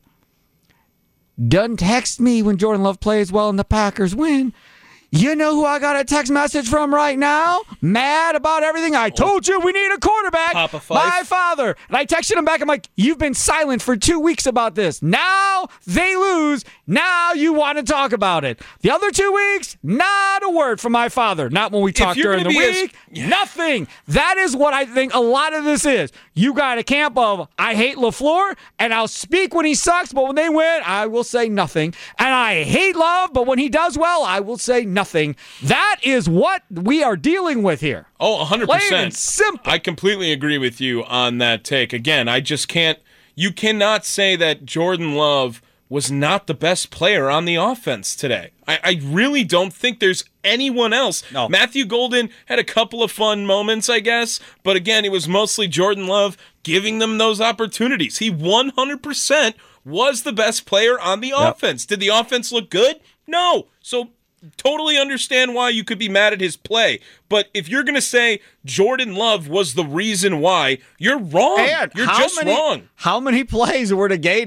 Speaker 10: doesn't text me when Jordan Love plays well and the Packers win. You know who I got a text message from right now? Mad about everything. I told you we need a quarterback.
Speaker 11: Papa Fife.
Speaker 10: My father. And I texted him back. I'm like, you've been silent for two weeks about this. Now they lose. Now you want to talk about it. The other two weeks, not a word from my father. Not when we talked during the week. As- Nothing. That is what I think a lot of this is. You got a camp of, I hate LaFleur, and I'll speak when he sucks, but when they win, I will say nothing. And I hate Love, but when he does well, I will say nothing. That is what we are dealing with here.
Speaker 11: Oh, one hundred percent.
Speaker 10: Plain and simple.
Speaker 11: I completely agree with you on that take. Again, I just can't, you cannot say that Jordan Love was not the best player on the offense today. I, I really don't think there's anyone else.
Speaker 10: No.
Speaker 11: Matthew Golden had a couple of fun moments, I guess, but again, it was mostly Jordan Love giving them those opportunities. He one hundred percent was the best player on the yep. offense. Did the offense look good? No. So totally understand why you could be mad at his play. But if you're going to say Jordan Love was the reason why, you're wrong.
Speaker 10: And
Speaker 11: you're
Speaker 10: how
Speaker 11: just
Speaker 10: many,
Speaker 11: wrong.
Speaker 10: How many plays were negated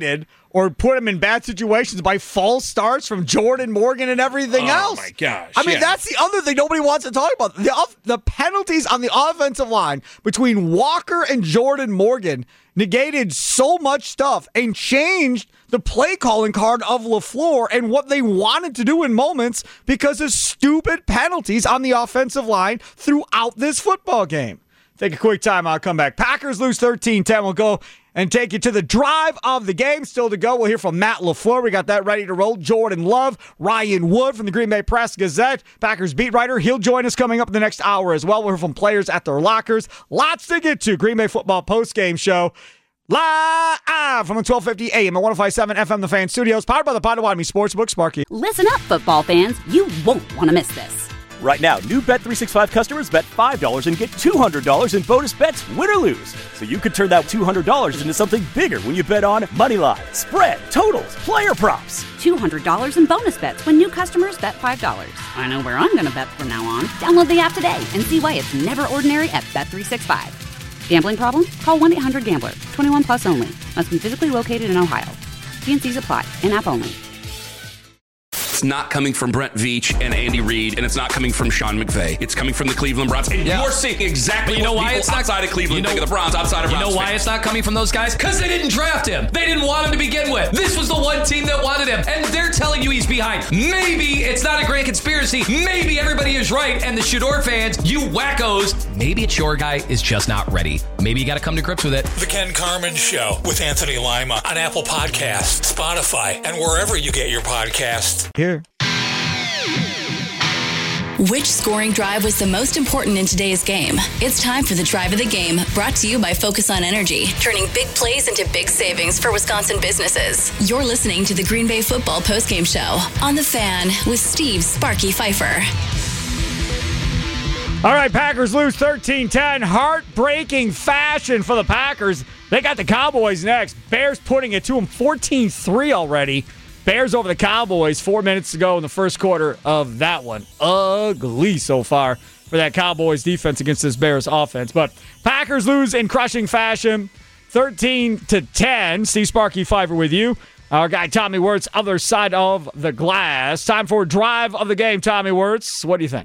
Speaker 10: or put him in bad situations by false starts from Jordan Morgan and everything
Speaker 11: oh,
Speaker 10: else.
Speaker 11: Oh, my gosh.
Speaker 10: I mean,
Speaker 11: yeah.
Speaker 10: that's the other thing nobody wants to talk about. The, the penalties on the offensive line between Walker and Jordan Morgan negated so much stuff and changed the play calling card of LaFleur and what they wanted to do in moments because of stupid penalties on the offensive line throughout this football game. Take a quick time. I'll come back. Packers lose thirteen ten. We'll go and take you to the drive of the game. Still to go. We'll hear from Matt LaFleur. We got that ready to roll. Jordan Love, Ryan Wood from the Green Bay Press Gazette, Packers beat writer. He'll join us coming up in the next hour as well. We'll hear from players at their lockers. Lots to get to. Green Bay football postgame show. Live from the twelve fifty A M at one oh five point seven F M The Fan Studios. Powered by the Potawatomi Sportsbook. Sparky.
Speaker 1: Listen up, football fans. You won't want to miss this.
Speaker 2: Right now, new Bet three sixty-five customers bet five dollars and get two hundred dollars in bonus bets, win or lose. So you could turn that two hundred dollars into something bigger when you bet on money line, spread, totals, player props.
Speaker 1: two hundred dollars in bonus bets when new customers bet five dollars. I know where I'm going to bet from now on. Download the app today and see why it's never ordinary at Bet three sixty-five. Gambling problem? Call one eight hundred gambler. twenty-one plus only. Must be physically located in Ohio. T and C's apply. In-app only.
Speaker 3: It's not coming from Brent Veach and Andy Reid, and it's not coming from Sean McVay. It's coming from the Cleveland Browns. And yeah. you're seeing exactly
Speaker 15: you know
Speaker 3: what
Speaker 15: why
Speaker 3: people
Speaker 15: it's not,
Speaker 3: outside of Cleveland
Speaker 15: you know,
Speaker 3: think of the Browns, outside of
Speaker 15: You
Speaker 3: Browns
Speaker 15: know why
Speaker 3: fans.
Speaker 15: it's not coming from those guys? Because they didn't draft him. They didn't want him to begin with. This was the one team that wanted him, and they're telling you he's behind. Maybe it's not a grand conspiracy. Maybe everybody is right, and the Shador fans, you wackos, maybe it's your guy is just not ready. Maybe you got to come to grips with it.
Speaker 7: The Ken Carman Show with Anthony Lima on Apple Podcasts, Spotify, and wherever you get your podcasts.
Speaker 10: Here.
Speaker 9: Which scoring drive was the most important in today's game? It's time for the Drive of the Game, brought to you by Focus on Energy, turning big plays into big savings for Wisconsin businesses. You're listening to the Green Bay Football Postgame Show on The Fan with Steve Sparky Pfeiffer.
Speaker 10: All right, Packers lose thirteen ten. Heartbreaking fashion for the Packers. They got the Cowboys next. Bears putting it to them fourteen three already. Bears over the Cowboys, four minutes to go in the first quarter of that one. Ugly so far for that Cowboys defense against this Bears offense. But Packers lose in crushing fashion, thirteen to ten. Steve Sparky Pfeiffer with you. Our guy Tommy Wirtz, other side of the glass. Time for drive of the game, Tommy Wirtz. What do you think?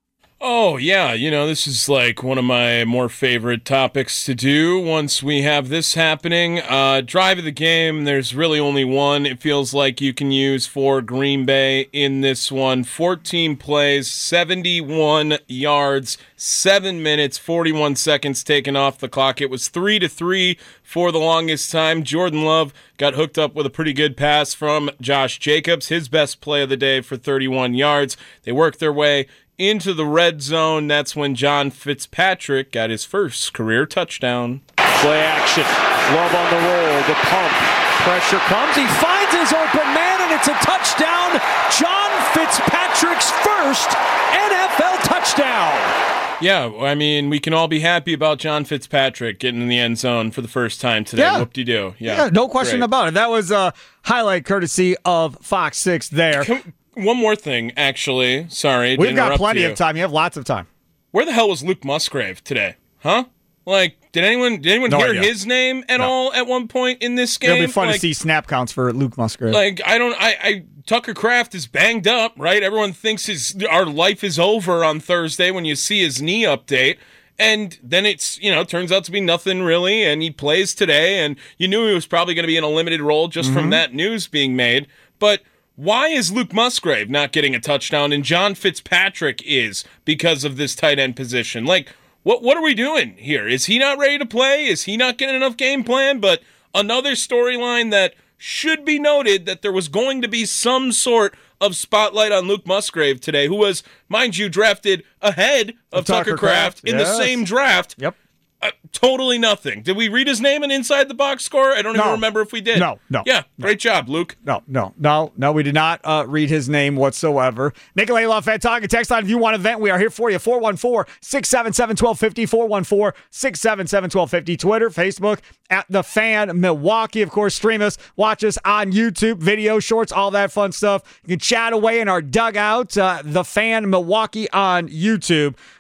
Speaker 11: Oh, yeah, you know, this is like one of my more favorite topics to do once we have this happening. Uh, drive of the game, there's really only one it feels like you can use for Green Bay in this one. fourteen plays, seventy-one yards, seven minutes, forty-one seconds taken off the clock. It was three to three for the longest time. Jordan Love got hooked up with a pretty good pass from Josh Jacobs, his best play of the day for thirty-one yards. They worked their way into the red zone. That's when John Fitzpatrick got his first career touchdown.
Speaker 16: Play action. Love on the roll. The pump. Pressure comes. He finds his open man, and it's a touchdown. John Fitzpatrick's first N F L touchdown.
Speaker 11: Yeah, I mean, we can all be happy about John Fitzpatrick getting in the end zone for the first time today.
Speaker 10: Yeah.
Speaker 11: Whoop-de-doo. Yeah,
Speaker 10: yeah no question
Speaker 11: Great.
Speaker 10: about it. That was a highlight courtesy of Fox six there.
Speaker 11: Can, One more thing, actually. Sorry to
Speaker 10: We've got plenty
Speaker 11: you.
Speaker 10: of time. You have lots of time.
Speaker 11: Where the hell was Luke Musgrave today? Huh? Like, did anyone did anyone
Speaker 10: no
Speaker 11: hear
Speaker 10: idea.
Speaker 11: his name at
Speaker 10: no.
Speaker 11: all at one point in this game?
Speaker 10: It'll be fun
Speaker 11: like,
Speaker 10: to see snap counts for Luke Musgrave.
Speaker 11: Like, I don't, I, I, Tucker Kraft is banged up, right? Everyone thinks his our life is over on Thursday when you see his knee update. And then it's, you know, turns out to be nothing really, and he plays today, and you knew he was probably going to be in a limited role just mm-hmm. from that news being made. But why is Luke Musgrave not getting a touchdown and John Fitzpatrick is because of this tight end position? Like, what what are we doing here? Is he not ready to play? Is he not getting enough game plan? But another storyline that should be noted that there was going to be some sort of spotlight on Luke Musgrave today, who was, mind you, drafted ahead of, of Tucker, Tucker Kraft in yes. the same draft.
Speaker 10: Yep.
Speaker 11: Uh, totally nothing. Did we read his name in Inside the Box score? I don't
Speaker 10: no.
Speaker 11: even remember if we did.
Speaker 10: No, no.
Speaker 11: Yeah,
Speaker 10: no.
Speaker 11: great job, Luke.
Speaker 10: No, no, no, no, we did not uh, read his name whatsoever. Nikolai Love, Fan Talk, text line if you want to vent. We are here for you. four one four, six seven seven, one two five zero, four one four, six seven seven, one two five zero. Twitter, Facebook, at The Fan Milwaukee. Of course, stream us, watch us on YouTube, video, shorts, all that fun stuff. You can chat away in our dugout, uh, The Fan Milwaukee on YouTube.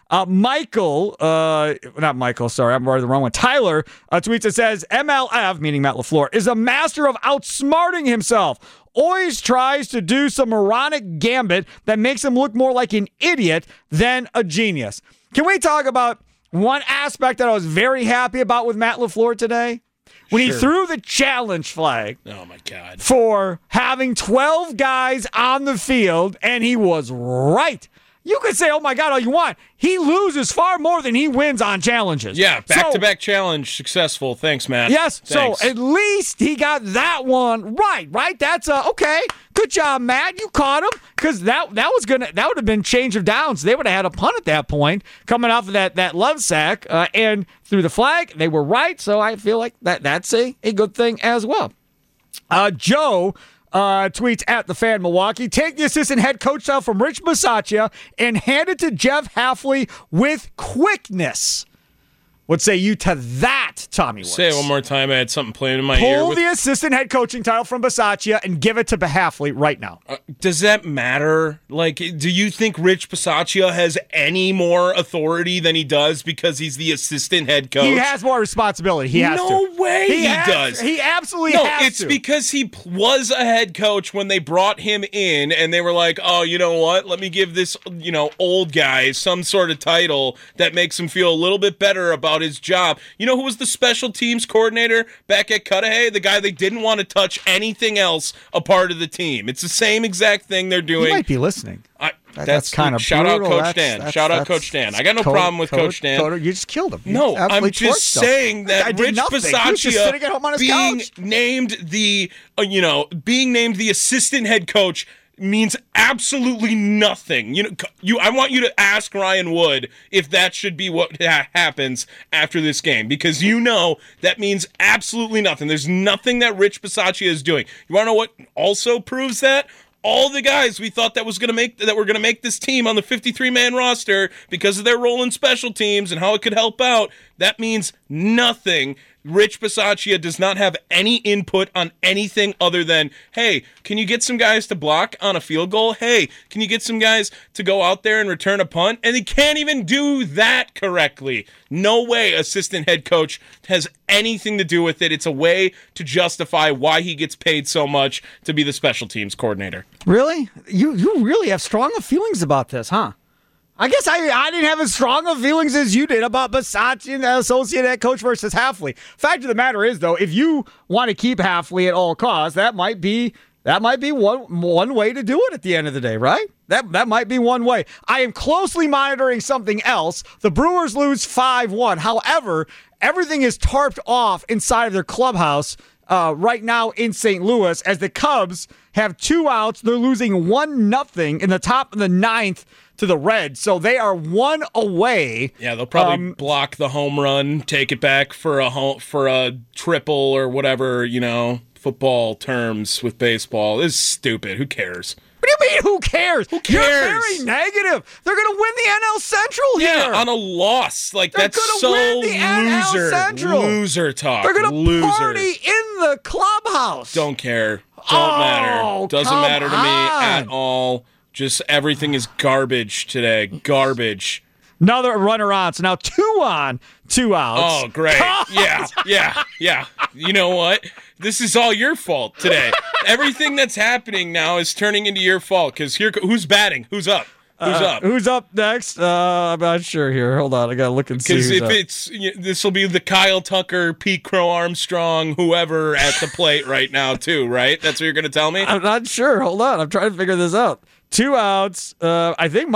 Speaker 10: Uh, Michael, uh, not Michael, sorry, I'm already the wrong one. Tyler uh, tweets and says, M L F, meaning Matt LaFleur, is a master of outsmarting himself. Always tries to do some moronic gambit that makes him look more like an idiot than a genius. Can we talk about one aspect that I was very happy about with Matt LaFleur today? When sure. he threw the challenge flag
Speaker 11: oh my God.
Speaker 10: for having twelve guys on the field, and he was right. You could say, oh, my God, all you want. He loses far more than he wins on challenges.
Speaker 11: Yeah, back-to-back so, challenge, successful. Thanks, Matt.
Speaker 10: Yes,
Speaker 11: Thanks.
Speaker 10: So at least he got that one right, right? That's, uh, okay, good job, Matt. You caught him, because that that was gonna that would have been change of downs. They would have had a punt at that point, coming off of that, that love sack, uh, and through the flag, they were right, so I feel like that that's a, a good thing as well. Uh, Joe... Uh, tweets at the fan Milwaukee. Take the assistant head coach style from Rich Bisaccia and hand it to Jeff Hafley with quickness. What say you to that, Tommy Woods?
Speaker 11: Say it one more time. I had something playing in my
Speaker 10: Pull
Speaker 11: ear. Pull
Speaker 10: the assistant head coaching title from Bisaccia and give it to Hafley right now.
Speaker 11: Uh, does that matter? Like, do you think Rich Bisaccia has any more authority than he does because he's the assistant head coach?
Speaker 10: He has more responsibility. He has
Speaker 11: no
Speaker 10: to.
Speaker 11: No way he,
Speaker 10: he has,
Speaker 11: does.
Speaker 10: He absolutely
Speaker 11: no,
Speaker 10: has
Speaker 11: it's
Speaker 10: to.
Speaker 11: because he was a head coach when they brought him in, and they were like, oh, you know what? Let me give this, you know, old guy some sort of title that makes him feel a little bit better about his job. You know who was the special teams coordinator back at Cudahy? The guy they didn't want to touch anything else a part of the team. It's the same exact thing they're doing.
Speaker 10: He might be listening.
Speaker 11: I,
Speaker 10: that's
Speaker 11: that's
Speaker 10: kind of
Speaker 11: shout
Speaker 10: brutal.
Speaker 11: out Coach
Speaker 10: that's,
Speaker 11: Dan.
Speaker 10: That's,
Speaker 11: shout
Speaker 10: that's,
Speaker 11: out Coach Dan. I got no
Speaker 10: Coach,
Speaker 11: problem with
Speaker 10: Coach,
Speaker 11: Coach Dan.
Speaker 10: Coach, you just killed him. You
Speaker 11: no, I'm just saying
Speaker 10: him.
Speaker 11: that Rich Bisaccia being
Speaker 10: couch.
Speaker 11: named the uh, you know being named the assistant head coach means absolutely nothing. You know, you. I want you to ask Ryan Wood if that should be what ha- happens after this game, because you know that means absolutely nothing. There's nothing that Rich Bisaccia is doing. You want to know what also proves that? All the guys we thought that was going to make that were going to make this team on the fifty-three man roster because of their role in special teams and how it could help out. That means nothing. Rich Bisaccia does not have any input on anything other than, hey, can you get some guys to block on a field goal? Hey, can you get some guys to go out there and return a punt? And he can't even do that correctly. No way assistant head coach has anything to do with it. It's a way to justify why he gets paid so much to be the special teams coordinator.
Speaker 10: Really? You you really have strong feelings about this, huh? I guess I, I didn't have as strong of feelings as you did about Bisaccia and the associate head coach versus Hafley. Fact of the matter is, though, if you want to keep Hafley at all costs, that might be that might be one one way to do it at the end of the day, right? That that might be one way. I am closely monitoring something else. The Brewers lose five one. However, everything is tarped off inside of their clubhouse uh, right now in Saint Louis as the Cubs have two outs. They're losing one nothing in the top of the ninth to the Reds, so they are one away.
Speaker 11: Yeah, they'll probably
Speaker 10: um,
Speaker 11: block the home run, take it back for a home, for a triple or whatever, you know, football terms with baseball. This is stupid. Who cares?
Speaker 10: What do you mean, who cares?
Speaker 11: Who cares?
Speaker 10: You're very negative. They're going to win the N L Central here.
Speaker 11: Yeah, on a loss. Like,
Speaker 10: They're
Speaker 11: that's so
Speaker 10: win the
Speaker 11: loser.
Speaker 10: N L Central.
Speaker 11: Loser talk.
Speaker 10: They're going
Speaker 11: loser.
Speaker 10: to party in the clubhouse.
Speaker 11: Don't care. Don't
Speaker 10: oh,
Speaker 11: matter. Doesn't
Speaker 10: come
Speaker 11: matter to
Speaker 10: on.
Speaker 11: me at all. Just everything is garbage today. Garbage.
Speaker 10: Another runner on. So now two on, two outs.
Speaker 11: Oh, great. Yeah, yeah, yeah. You know what? This is all your fault today. Everything that's happening now is turning into your fault, because here, who's batting? Who's up? Who's
Speaker 10: uh,
Speaker 11: up?
Speaker 10: Who's up next? Uh, I'm not sure here. Hold on. I got to look and see.
Speaker 11: Because if
Speaker 10: up.
Speaker 11: it's, you know, this will be the Kyle Tucker, Pete Crow Armstrong, whoever at the plate right now, too, right? That's what you're going to tell me?
Speaker 10: I'm not sure. Hold on. I'm trying to figure this out. Two outs. Uh, I think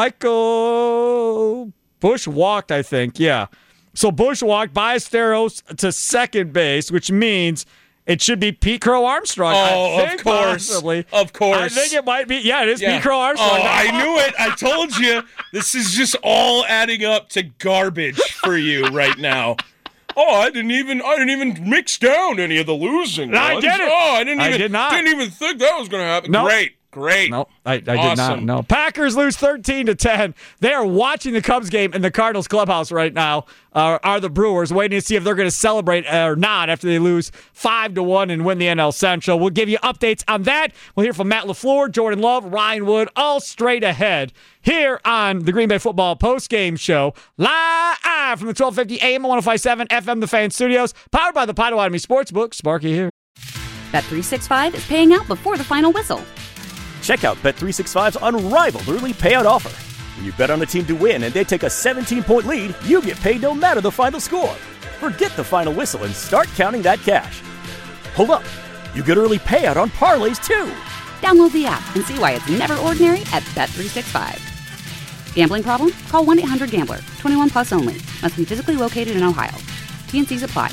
Speaker 10: Michael Bush walked, I think. Yeah. So Bush walked Ballesteros to second base, which means it should be Pete Crow Armstrong.
Speaker 11: Oh,
Speaker 10: I think
Speaker 11: of course.
Speaker 10: Possibly.
Speaker 11: Of course.
Speaker 10: I think it might be. Yeah, it is
Speaker 11: Yeah.
Speaker 10: Pete Crow Armstrong.
Speaker 11: Oh, I knew it. I told you. This is just all adding up to garbage for you right now. Oh, I didn't even I didn't even mix down any of the losing ones.
Speaker 10: I did it.
Speaker 11: Oh, I didn't
Speaker 10: I
Speaker 11: even
Speaker 10: did not.
Speaker 11: didn't even think that was going to happen.
Speaker 10: Nope.
Speaker 11: Great. Great.
Speaker 10: No, I, I did
Speaker 11: Awesome.
Speaker 10: not. No. Packers lose thirteen to ten. They are watching the Cubs game in the Cardinals clubhouse right now. Uh, are the Brewers waiting to see if they're going to celebrate or not after they lose five to one and win the N L Central. We'll give you updates on that. We'll hear from Matt LaFleur, Jordan Love, Ryan Wood, all straight ahead here on the Green Bay Football Postgame Show, live from the twelve fifty A M one oh five point seven F M The Fan Studios, powered by the Potawatomi Sportsbook. Sparky here.
Speaker 1: Bet three sixty-five is paying out before the final whistle.
Speaker 2: Check out Bet three sixty-five's unrivaled early payout offer. When you bet on a team to win and they take a seventeen-point lead, you get paid no matter the final score. Forget the final whistle and start counting that cash. Hold up. You get early payout on parlays, too.
Speaker 1: Download the app and see why it's never ordinary at Bet three sixty-five. Gambling problem? Call one eight hundred gambler. twenty-one plus only. Must be physically located in Ohio. T N Cs apply.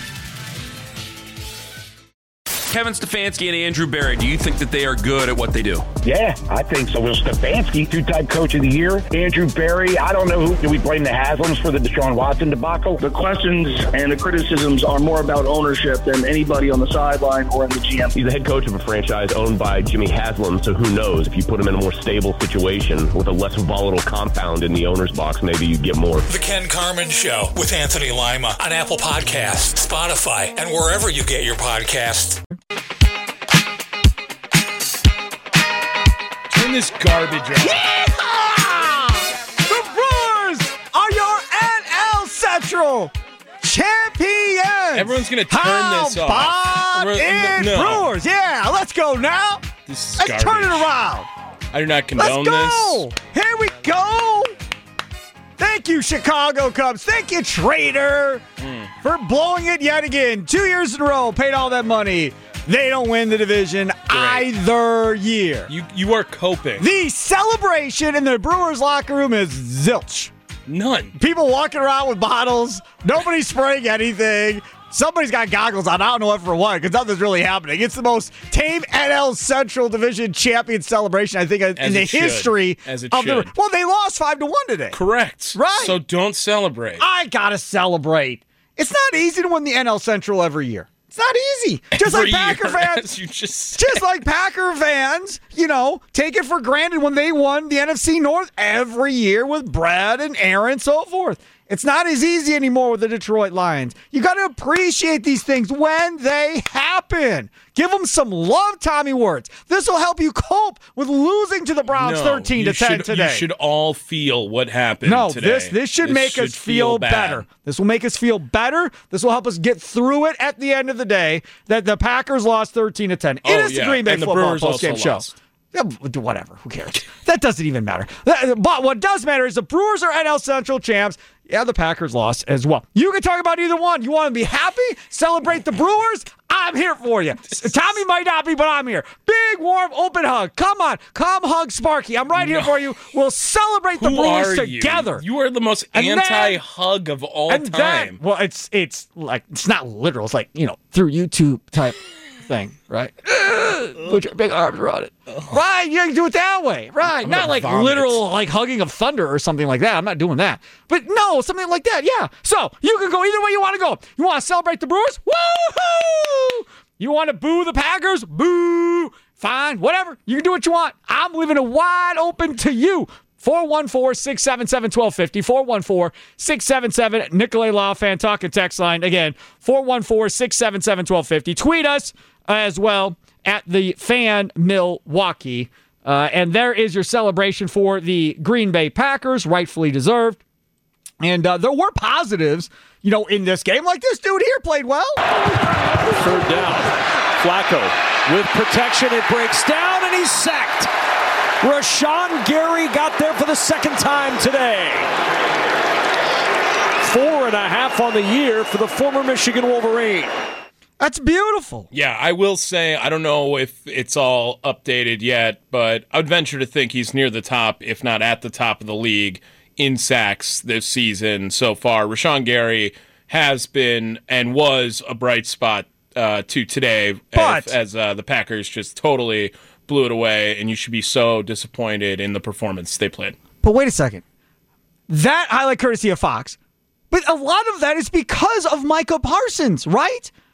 Speaker 3: Kevin Stefanski and Andrew Berry, do you think that they are good at what they do?
Speaker 4: Yeah, I think so. Will Stefanski, two-time coach of the year. Andrew Berry, I don't know who. Do we blame the Haslams for the Deshaun Watson debacle?
Speaker 5: The questions and the criticisms are more about ownership than anybody on the sideline or in the G M.
Speaker 6: He's the head coach of a franchise owned by Jimmy Haslam, so who knows? If you put him in a more stable situation with a less volatile compound in the owner's box, maybe you get more.
Speaker 7: The Ken Carman Show with Anthony Lima on Apple Podcasts, Spotify, and wherever you get your podcasts.
Speaker 11: Turn this garbage off.
Speaker 10: Yeehaw! The Brewers are your N L Central champions.
Speaker 11: Everyone's going to turn
Speaker 10: How
Speaker 11: this off.
Speaker 10: Bob
Speaker 11: Everyone-
Speaker 10: is
Speaker 11: no.
Speaker 10: Brewers. Yeah, let's go now.
Speaker 11: This is
Speaker 10: Let's turn it
Speaker 11: garbage.
Speaker 10: around.
Speaker 11: I do not condone
Speaker 10: Let's go.
Speaker 11: this.
Speaker 10: Here we go. Thank you, Chicago Cubs. Thank you, Trader,
Speaker 11: Mm.
Speaker 10: for blowing it yet again. Two years in a row, paid all that money. They don't win the division either year.
Speaker 11: You you are coping.
Speaker 10: The celebration in the Brewers locker room is zilch.
Speaker 11: None.
Speaker 10: People walking around with bottles. Nobody's spraying anything. Somebody's got goggles on. I don't know what for what because nothing's really happening. It's the most tame N L Central Division champion celebration, I think, in
Speaker 11: As
Speaker 10: the
Speaker 11: it should.
Speaker 10: history
Speaker 11: As it
Speaker 10: of the.
Speaker 11: should.
Speaker 10: Well, they lost five to one today.
Speaker 11: Correct.
Speaker 10: Right.
Speaker 11: So don't celebrate.
Speaker 10: I gotta celebrate. It's not easy to win the N L Central every year. It's not easy. Just
Speaker 11: Every
Speaker 10: like Packer
Speaker 11: year,
Speaker 10: fans.
Speaker 11: as you just
Speaker 10: Just like Packer fans, you know, take it for granted when they won the N F C North every year with Brad and Aaron and so forth. It's not as easy anymore with the Detroit Lions. You got to appreciate these things when they happen. Give them some love, Tommy Wirtz. This will help you cope with losing to the Browns
Speaker 11: No,
Speaker 10: thirteen to
Speaker 11: you
Speaker 10: ten
Speaker 11: should,
Speaker 10: today.
Speaker 11: You should all feel what happened
Speaker 10: No,
Speaker 11: today.
Speaker 10: this this should make us feel,
Speaker 11: bad.
Speaker 10: better. This will make us feel better. This will help us get through it at the end of the day that the Packers lost thirteen to ten. It
Speaker 11: Oh,
Speaker 10: is
Speaker 11: yeah,
Speaker 10: the Green Bay
Speaker 11: and the
Speaker 10: Football
Speaker 11: Brewers also
Speaker 10: Postgame Show.
Speaker 11: lost.
Speaker 10: Yeah, whatever. Who cares? That doesn't even matter. But what does matter is the Brewers are N L Central champs. Yeah, the Packers lost as well. You can talk about either one. You want to be happy? Celebrate the Brewers? I'm here for you. Tommy might not be, but I'm here. Big, warm, open hug. Come on. Come hug Sparky. I'm right here
Speaker 11: No.
Speaker 10: for you. We'll celebrate the
Speaker 11: Who
Speaker 10: Brewers
Speaker 11: are you?
Speaker 10: together.
Speaker 11: You are the most
Speaker 10: And then-
Speaker 11: anti-hug of all
Speaker 10: and
Speaker 11: time.
Speaker 10: Then, well, it's it's like it's not literal. It's like, you know, through YouTube type thing, right? Put your big arms around it. Right, you can do it that way. Right.
Speaker 11: I'm
Speaker 10: not
Speaker 11: gonna
Speaker 10: like
Speaker 11: vomit.
Speaker 10: literal like hugging of thunder or something like that. I'm not doing that. But no, something like that. Yeah. So you can go either way you want to go. You want to celebrate the Brewers? Woohoo! You want to boo the Packers? Boo! Fine, whatever. You can do what you want. I'm leaving it wide open to you. four one four, six seven seven, one two five zero. four one four, six seven seven, Nicolay Law Fan Talk and Text Line. Again, four one four, six seven seven, one two five zero. Tweet us as well at the Fan Milwaukee. Uh, and there is your celebration for the Green Bay Packers, rightfully deserved. And uh, there were positives, you know, in this game. Like this dude here played well.
Speaker 16: Third down. Flacco with protection. It breaks down and he's sacked. Rashawn Gary got there for the second time today. Four and a half on the year for the former Michigan Wolverine.
Speaker 10: That's beautiful.
Speaker 11: Yeah, I will say, I don't know if it's all updated yet, but I would venture to think he's near the top, if not at the top of the league in sacks this season so far. Rashawn Gary has been and was a bright spot uh, to today
Speaker 10: But-
Speaker 11: as, as uh, the Packers just totally blew it away, and you should be so disappointed in the performance they played.
Speaker 10: But wait a second. That highlight courtesy of Fox. But a lot of that is because of Micah Parsons, right?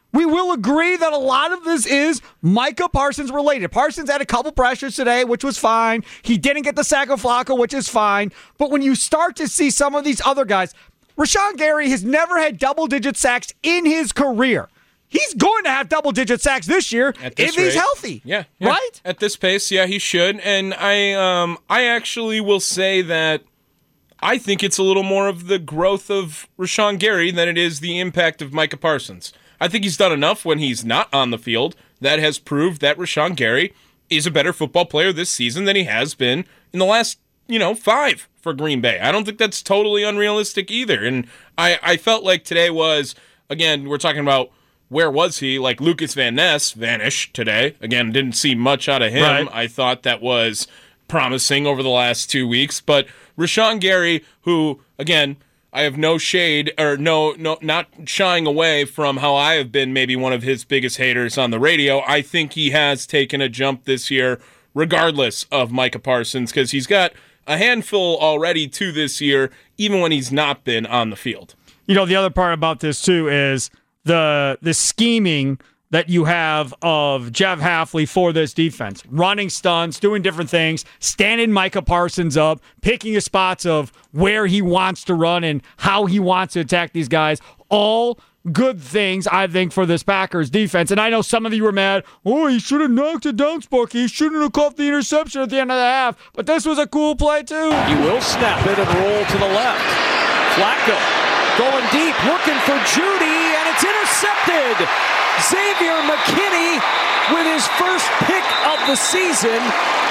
Speaker 10: We will agree that a lot of this is Micah Parsons related. Parsons had a couple pressures today, which was fine. He didn't get the sack of Flacco, which is fine. But when you start to see some of these other guys, Rashawn Gary has never had double-digit sacks in his career. He's going to have double-digit sacks this year
Speaker 11: this
Speaker 10: if
Speaker 11: rate.
Speaker 10: he's healthy.
Speaker 11: Yeah, yeah.
Speaker 10: Right?
Speaker 11: At this pace, yeah, he should. And I um I actually will say that I think it's a little more of the growth of Rashawn Gary than it is the impact of Micah Parsons. I think he's done enough when he's not on the field that has proved that Rashawn Gary is a better football player this season than he has been in the last, you know, five for Green Bay. I don't think that's totally unrealistic either. And I, I felt like today was, again, we're talking about where was he? Like Lucas Van Ness vanished today. Again, didn't see much out of him.
Speaker 10: Right.
Speaker 11: I thought that was promising over the last two weeks. But Rashawn Gary, who, again, I have no shade or no, no, not shying away from how I have been maybe one of his biggest haters on the radio. I think he has taken a jump this year, regardless of Micah Parsons, because he's got a handful already to this year, even when he's not been on the field.
Speaker 10: You know, the other part about this, too, is the the scheming that you have of Jeff Hafley for this defense. Running stunts, doing different things, standing Micah Parsons up, picking his spots of where he wants to run and how he wants to attack these guys. All good things, I think, for this Packers defense. And I know some of you were mad, oh, he should have knocked it down, Sparky. He shouldn't have caught the interception at the end of the half. But this was a cool play, too.
Speaker 16: He will snap it and roll to the left. Flacco going deep, looking for Judy, and it's intercepted. Xavier McKinney with his first pick of the season,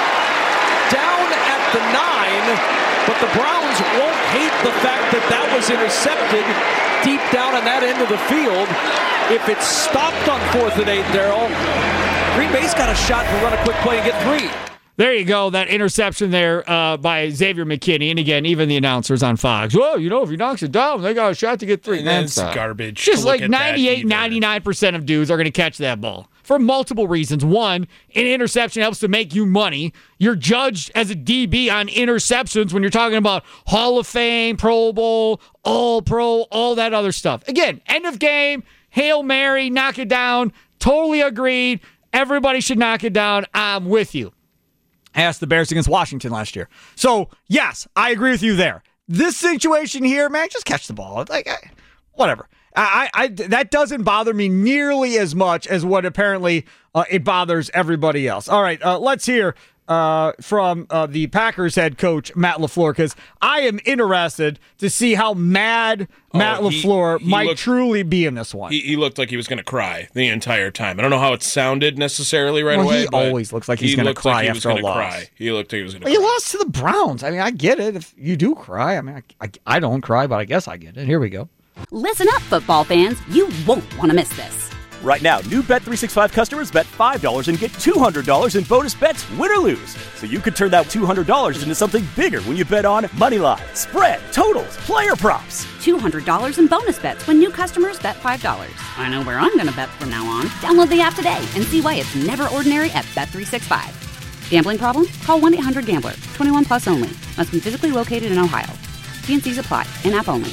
Speaker 16: down at the nine, but the Browns won't hate the fact that that was intercepted deep down on that end of the field. If it's stopped on fourth and eight, Darryl, Green Bay's got a shot to run a quick play and get three.
Speaker 10: There you go, that interception there uh, by Xavier McKinney. And again, even the announcers on Fox, well, you know, if he knocks it down, they got a shot to get three.
Speaker 11: That's
Speaker 10: uh,
Speaker 11: garbage.
Speaker 10: Just like ninety-eight, ninety-nine percent of dudes are going to catch that ball for multiple reasons. One, an interception helps to make you money. You're judged as a D B on interceptions when you're talking about Hall of Fame, Pro Bowl, All-Pro, all that other stuff. Again, end of game, Hail Mary, knock it down. Totally agreed. Everybody should knock it down. I'm with you. Asked the Bears against Washington last year. So, yes, I agree with you there. This situation here, man, just catch the ball. Like, I, whatever. I, I, that doesn't bother me nearly as much as what apparently uh, it bothers everybody else. All right, uh, let's hear uh, from uh, the Packers head coach, Matt LaFleur, because I am interested to see how mad oh, Matt he, LaFleur he might looked, truly be in this one.
Speaker 11: He, he looked like he was going to cry the entire time. I don't know how it sounded necessarily right
Speaker 10: well,
Speaker 11: away.
Speaker 10: He always looks like he's he going to cry like after a loss.
Speaker 11: Cry. He looked like he was going to
Speaker 10: well,
Speaker 11: cry.
Speaker 10: He lost to the Browns. I mean, I get it. If you do cry, I mean, I, I, I don't cry, but I guess I get it. Here we go.
Speaker 1: Listen up, football fans. You won't want to miss this.
Speaker 2: Right now, new Bet three sixty-five customers bet five dollars and get two hundred dollars in bonus bets, win or lose. So you could turn that two hundred dollars into something bigger when you bet on money line, spread, totals, player props.
Speaker 1: two hundred dollars in bonus bets when new customers bet five dollars. I know where I'm going to bet from now on. Download the app today and see why it's never ordinary at Bet three sixty-five. Gambling problem? Call one eight hundred gambler. twenty-one plus only. Must be physically located in Ohio. T and C's apply. In-app only.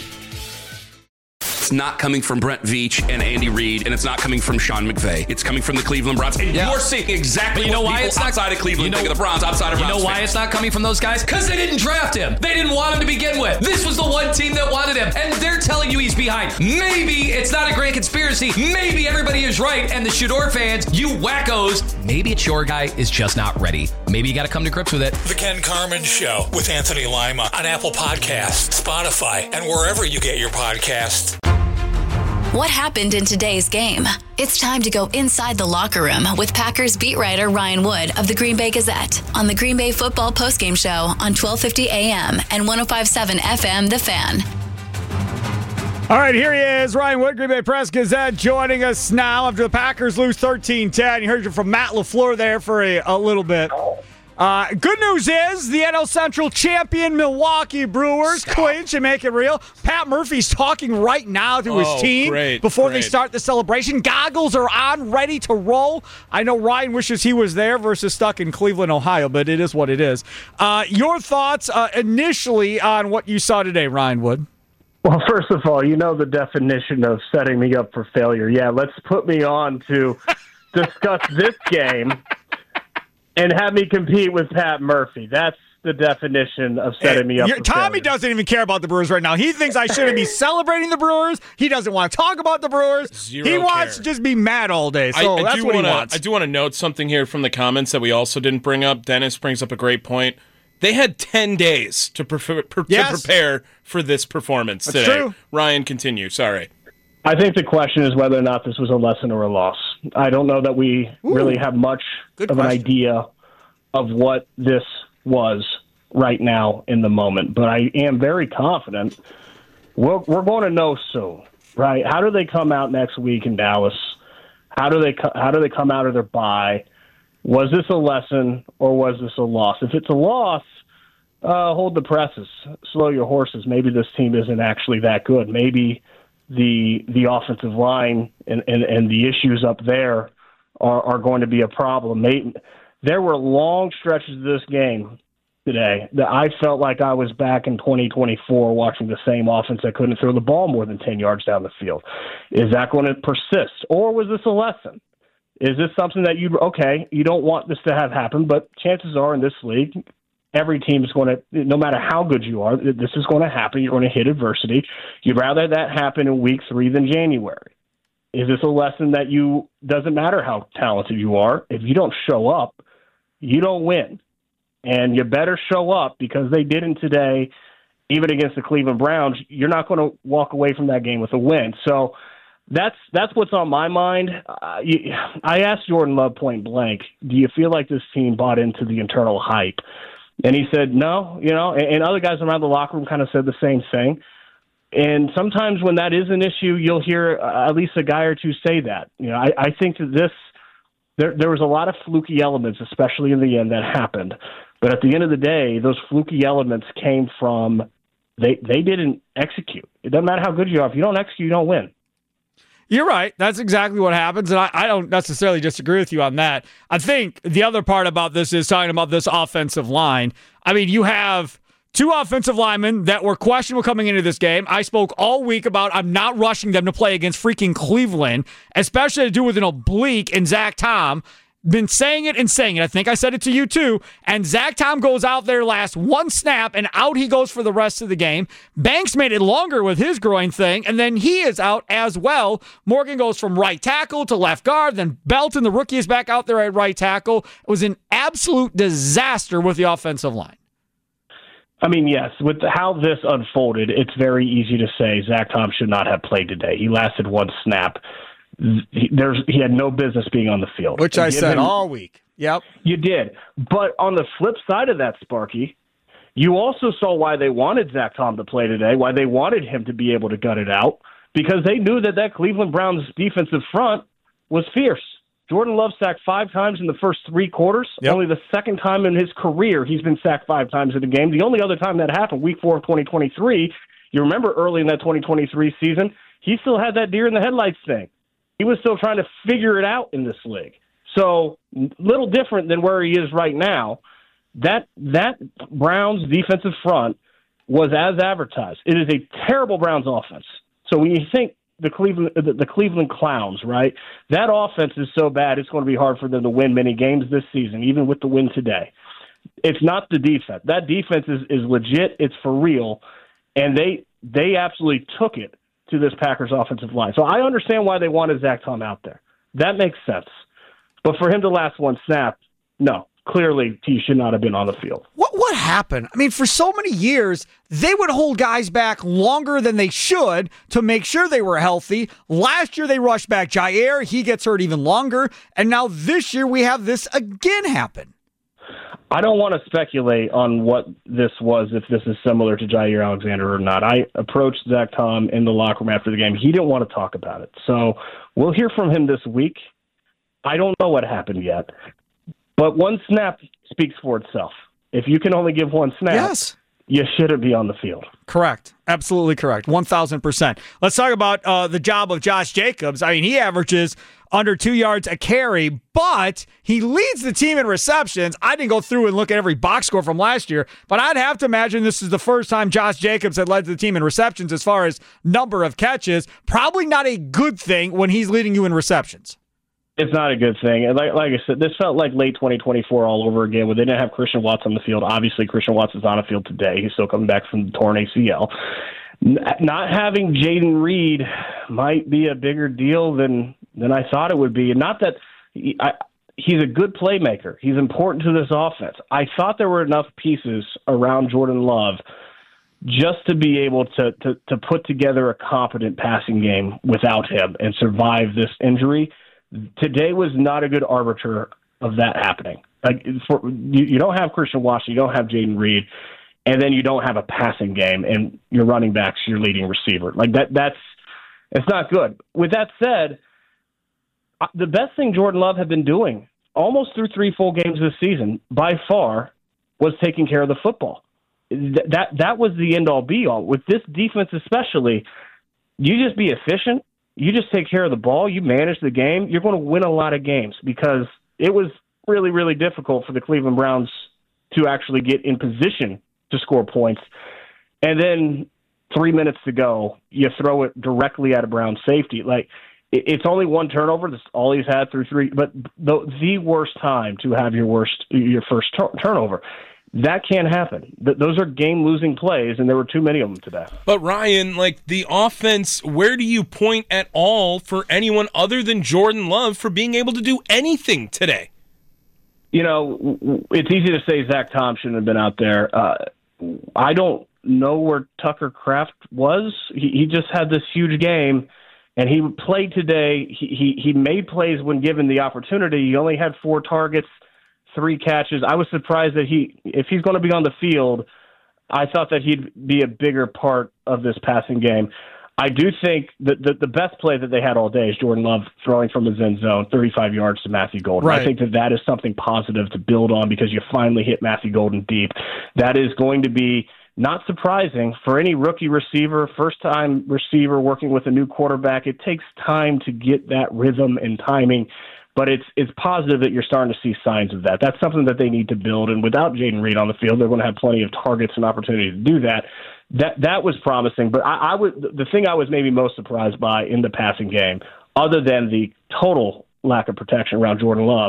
Speaker 3: It's not coming from Brent Veach and Andy Reid, and it's not coming from Sean McVay. It's coming from the Cleveland Browns. And yeah. you're seeing exactly but you know what why people it's not, outside of Cleveland you know, think of the Browns, outside of
Speaker 15: You
Speaker 3: Browns
Speaker 15: know why
Speaker 3: fans.
Speaker 15: it's not coming from those guys? Because they didn't draft him. They didn't want him to begin with. This was the one team that wanted him, and they're telling you he's behind. Maybe it's not a grand conspiracy. Maybe everybody is right, and the Shador fans, you wackos, maybe it's your guy is just not ready. Maybe you got to come to grips with it.
Speaker 7: The Ken Carman Show with Anthony Lima on Apple Podcasts, Spotify, and wherever you get your podcasts.
Speaker 9: What happened in today's game? It's time to go inside the locker room with Packers beat writer Ryan Wood of the Green Bay Gazette on the Green Bay Football Postgame Show on twelve fifty A.M. and one oh five point seven F M The Fan.
Speaker 10: All right, here he is, Ryan Wood, Green Bay Press Gazette, joining us now after the Packers lose thirteen ten. You heard from Matt LaFleur there for a, a little bit. Uh, good news is the N L Central champion Milwaukee Brewers Stop. clinch and make it real. Pat Murphy's talking right now to his
Speaker 11: oh,
Speaker 10: team
Speaker 11: great,
Speaker 10: before
Speaker 11: great.
Speaker 10: they start the celebration. Goggles are on, ready to roll. I know Ryan wishes he was there versus stuck in Cleveland, Ohio, but it is what it is. Uh, your thoughts uh, initially on what you saw today, Ryan Wood?
Speaker 18: Well, first of all, you know the definition of setting me up for failure. Yeah, let's put me on to discuss this game and have me compete with Pat Murphy. That's the definition of setting me up for
Speaker 10: Tommy
Speaker 18: failure.
Speaker 10: doesn't even care about the Brewers right now. He thinks I shouldn't be celebrating the Brewers. He doesn't want to talk about the Brewers.
Speaker 11: Zero
Speaker 10: he wants
Speaker 11: care.
Speaker 10: to just be mad all day. So
Speaker 11: I, I
Speaker 10: that's
Speaker 11: do
Speaker 10: what
Speaker 11: wanna,
Speaker 10: he wants.
Speaker 11: I do want to note something here from the comments that we also didn't bring up. Dennis brings up a great point. They had ten days to, prefer, per,
Speaker 10: Yes.
Speaker 11: to prepare for this performance
Speaker 10: That's
Speaker 11: today.
Speaker 10: true.
Speaker 11: Ryan, continue. Sorry.
Speaker 18: I think the question is whether or not this was a lesson or a loss. I don't know that we
Speaker 10: Ooh.
Speaker 18: really have much
Speaker 10: Good
Speaker 18: of an
Speaker 10: question.
Speaker 18: idea of what this was right now in the moment, but I am very confident we're, we're going to know soon, right? How do they come out next week in Dallas? How do they co- how do they come out of their bye? Was this a lesson or was this a loss? If it's a loss, uh, hold the presses, slow your horses. Maybe this team isn't actually that good. Maybe the the offensive line and, and, and the issues up there are, are going to be a problem. Maybe, there were long stretches of this game today that I felt like I was back in twenty twenty-four watching the same offense that couldn't throw the ball more than ten yards down the field. Is that going to persist? Or was this a lesson? Is this something that you, okay, you don't want this to have happen, but chances are in this league, every team is going to, no matter how good you are, this is going to happen. You're going to hit adversity. You'd rather that happen in week three than January. Is this a lesson that you, doesn't matter how talented you are, if you don't show up, you don't win. And you better show up because they didn't today, even against the Cleveland Browns. You're not going to walk away from that game with a win. So that's that's what's on my mind. Uh, you, I asked Jordan Love point blank, do you feel like this team bought into the internal hype? And he said, no, you know, and, and other guys around the locker room kind of said the same thing. And sometimes when that is an issue, you'll hear uh, at least a guy or two say that. You know, I, I think that this, there, there was a lot of fluky elements, especially in the end, that happened. But at the end of the day, those fluky elements came from they they didn't execute. It doesn't matter how good you are. If you don't execute, you don't win.
Speaker 10: You're right. That's exactly what happens, and I, I don't necessarily disagree with you on that. I think the other part about this is talking about this offensive line. I mean, you have two offensive linemen that were questionable coming into this game. I spoke all week about I'm not rushing them to play against freaking Cleveland, especially to do with an oblique in Zach Tom. Been saying it and saying it. I think I said it to you too. And Zach Tom goes out there last one snap, and out he goes for the rest of the game. Banks made it longer with his groin thing, and then he is out as well. Morgan goes from right tackle to left guard. Then Belton, the rookie, is back out there at right tackle. It was an absolute disaster with the offensive line.
Speaker 18: I mean, yes, with how this unfolded, it's very easy to say Zach Tom should not have played today. He lasted one snap. He, there's, he had no business being on the field.
Speaker 10: Which I said him, all week. Yep.
Speaker 18: You did. But on the flip side of that, Sparky, you also saw why they wanted Zach Tom to play today, why they wanted him to be able to gut it out, because they knew that that Cleveland Browns defensive front was fierce. Jordan Love sacked five times in the first three quarters. Yep. Only the second time in his career he's been sacked five times in a game. The only other time that happened, week four of twenty twenty-three, you remember early in that twenty twenty-three season, he still had that deer in the headlights thing. He was still trying to figure it out in this league. So, little different than where he is right now. That that Browns defensive front was as advertised. It is a terrible Browns offense. So when you think the Cleveland the, the Cleveland Clowns, right, that offense is so bad it's going to be hard for them to win many games this season, even with the win today. It's not the defense. That defense is, is legit. It's for real. And they they absolutely took it to this Packers offensive line. So I understand why they wanted Zach Tom out there. That makes sense. But for him to last one snap, no. Clearly, he should not have been on the field.
Speaker 10: What what happened? I mean, for so many years, they would hold guys back longer than they should to make sure they were healthy. Last year, they rushed back Jair. He gets hurt even longer. And now this year, we have this again happen.
Speaker 18: I don't want to speculate on what this was, if this is similar to Jair Alexander or not. I approached Zach Tom in the locker room after the game. He didn't want to talk about it. So we'll hear from him this week. I don't know what happened yet. But one snap speaks for itself. If you can only give one snap,
Speaker 10: yes.
Speaker 18: you shouldn't be on the field.
Speaker 10: Correct. Absolutely correct. one thousand percent. Let's talk about uh, the job of Josh Jacobs. I mean, he averages under two yards a carry, but he leads the team in receptions. I didn't go through and look at every box score from last year, but I'd have to imagine this is the first time Josh Jacobs had led the team in receptions as far as number of catches. Probably not a good thing when he's leading you in receptions.
Speaker 18: It's not a good thing. And like, like I said, this felt like late twenty twenty-four all over again where they didn't have Christian Watson on the field. Obviously, Christian Watson's on the field today. He's still coming back from the torn A C L. Not having Jayden Reed might be a bigger deal than, than I thought it would be. And not that he, I, he's a good playmaker. He's important to this offense. I thought there were enough pieces around Jordan Love just to be able to, to, to put together a competent passing game without him and survive this injury. Today was not a good arbiter of that happening. Like for, you, you don't have Christian Watson, you don't have Jayden Reed, and then you don't have a passing game, and your running back's your leading receiver. Like that, that's it's not good. With that said, the best thing Jordan Love had been doing almost through three full games this season, by far, was taking care of the football. That that, that was the end all be all. With this defense, especially, you just be efficient. You just take care of the ball. You manage the game. You're going to win a lot of games because it was really, really difficult for the Cleveland Browns to actually get in position to score points. And then three minutes to go, you throw it directly at a Brown safety. Like, it's only one turnover. That's all he's had through three. But the, the worst time to have your worst, your first tur- turnover. That can't happen. Th- those are game-losing plays, and there were too many of them today.
Speaker 11: But, Ryan, like, the offense, where do you point at all for anyone other than Jordan Love for being able to do anything today?
Speaker 18: You know, it's easy to say Zach Tom shouldn't have been out there. Uh, I don't know where Tucker Kraft was. He, he just had this huge game, and he played today. He, he, he made plays when given the opportunity. He only had four targets. Three catches. I was surprised that he, if he's going to be on the field, I thought that he'd be a bigger part of this passing game. I do think that the, the best play that they had all day is Jordan Love throwing from his end zone, thirty-five yards to Matthew Golden. Right. I think that that is something positive to build on because you finally hit Matthew Golden deep. That is going to be not surprising for any rookie receiver, first-time receiver working with a new quarterback. It takes time to get that rhythm and timing. But it's it's positive that you're starting to see signs of that. That's something that they need to build. And without Jayden Reed on the field, they're going to have plenty of targets and opportunities to do that. That that was promising. But I, I would the thing I was maybe most surprised by in the passing game, other than the total lack of protection around Jordan Love,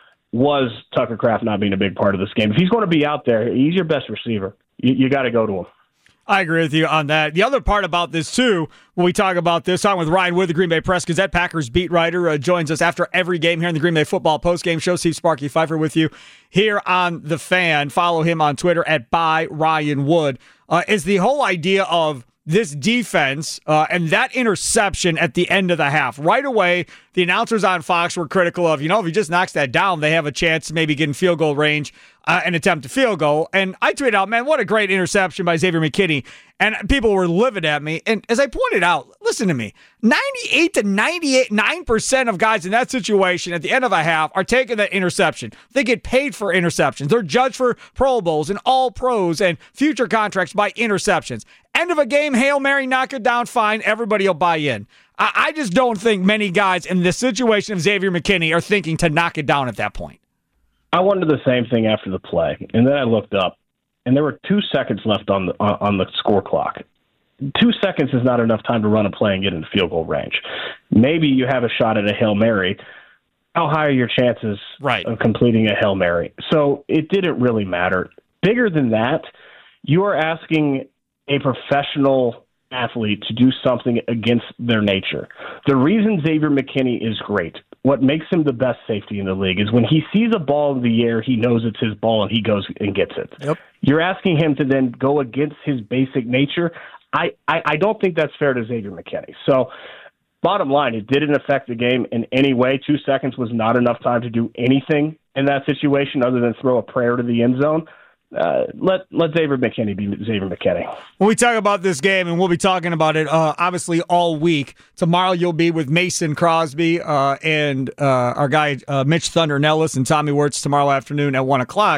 Speaker 18: was Tucker Kraft not being a big part of this game. If he's going to be out there, he's your best receiver. You, you got to go to him.
Speaker 10: I agree with you on that. The other part about this, too, when we talk about this, on with Ryan Wood, the Green Bay Press-Gazette, Packers beat writer, uh, joins us after every game here in the Green Bay Football Postgame Show. Steve Sparky Pfeiffer with you here on The Fan. Follow him on Twitter at by Ryan Wood. Uh, is the whole idea of this defense uh, and that interception at the end of the half. Right away, the announcers on Fox were critical of, you know, if he just knocks that down, they have a chance to maybe get in field goal range uh, and attempt a field goal. And I tweeted out, man, what a great interception by Xavier McKinney. And people were livid at me. And as I pointed out, listen to me, ninety-eight to ninety-eight, nine percent of guys in that situation at the end of a half are taking that interception. They get paid for interceptions. They're judged for Pro Bowls and all pros and future contracts by interceptions. End of a game, Hail Mary, knock it down, fine. Everybody will buy in. I, I just don't think many guys in the situation of Xavier McKinney are thinking to knock it down at that point.
Speaker 18: I wondered the same thing after the play. And then I looked up, and there were two seconds left on the on the score clock. Two seconds is not enough time to run a play and get into field goal range. Maybe you have a shot at a Hail Mary. How high are your chances
Speaker 10: right.
Speaker 18: of completing a Hail Mary? So it didn't really matter. Bigger than that, you are asking a professional athlete to do something against their nature. The reason Xavier McKinney is great, what makes him the best safety in the league, is when he sees a ball in the air, he knows it's his ball and he goes and gets it.
Speaker 10: Yep.
Speaker 18: You're asking him to then go against his basic nature. I, I, I don't think that's fair to Xavier McKinney. So bottom line, it didn't affect the game in any way. Two seconds was not enough time to do anything in that situation other than throw a prayer to the end zone. Uh, let let Xavier McKinney be Xavier McKinney.
Speaker 10: When we talk about this game, and we'll be talking about it uh, obviously all week. Tomorrow you'll be with Mason Crosby uh, and uh, our guy uh, Mitch Thunder Nellis and Tommy Wirtz tomorrow afternoon at one o'clock.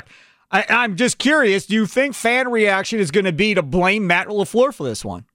Speaker 10: I, I'm just curious, do you think fan reaction is going to be to blame Matt LaFleur for this one?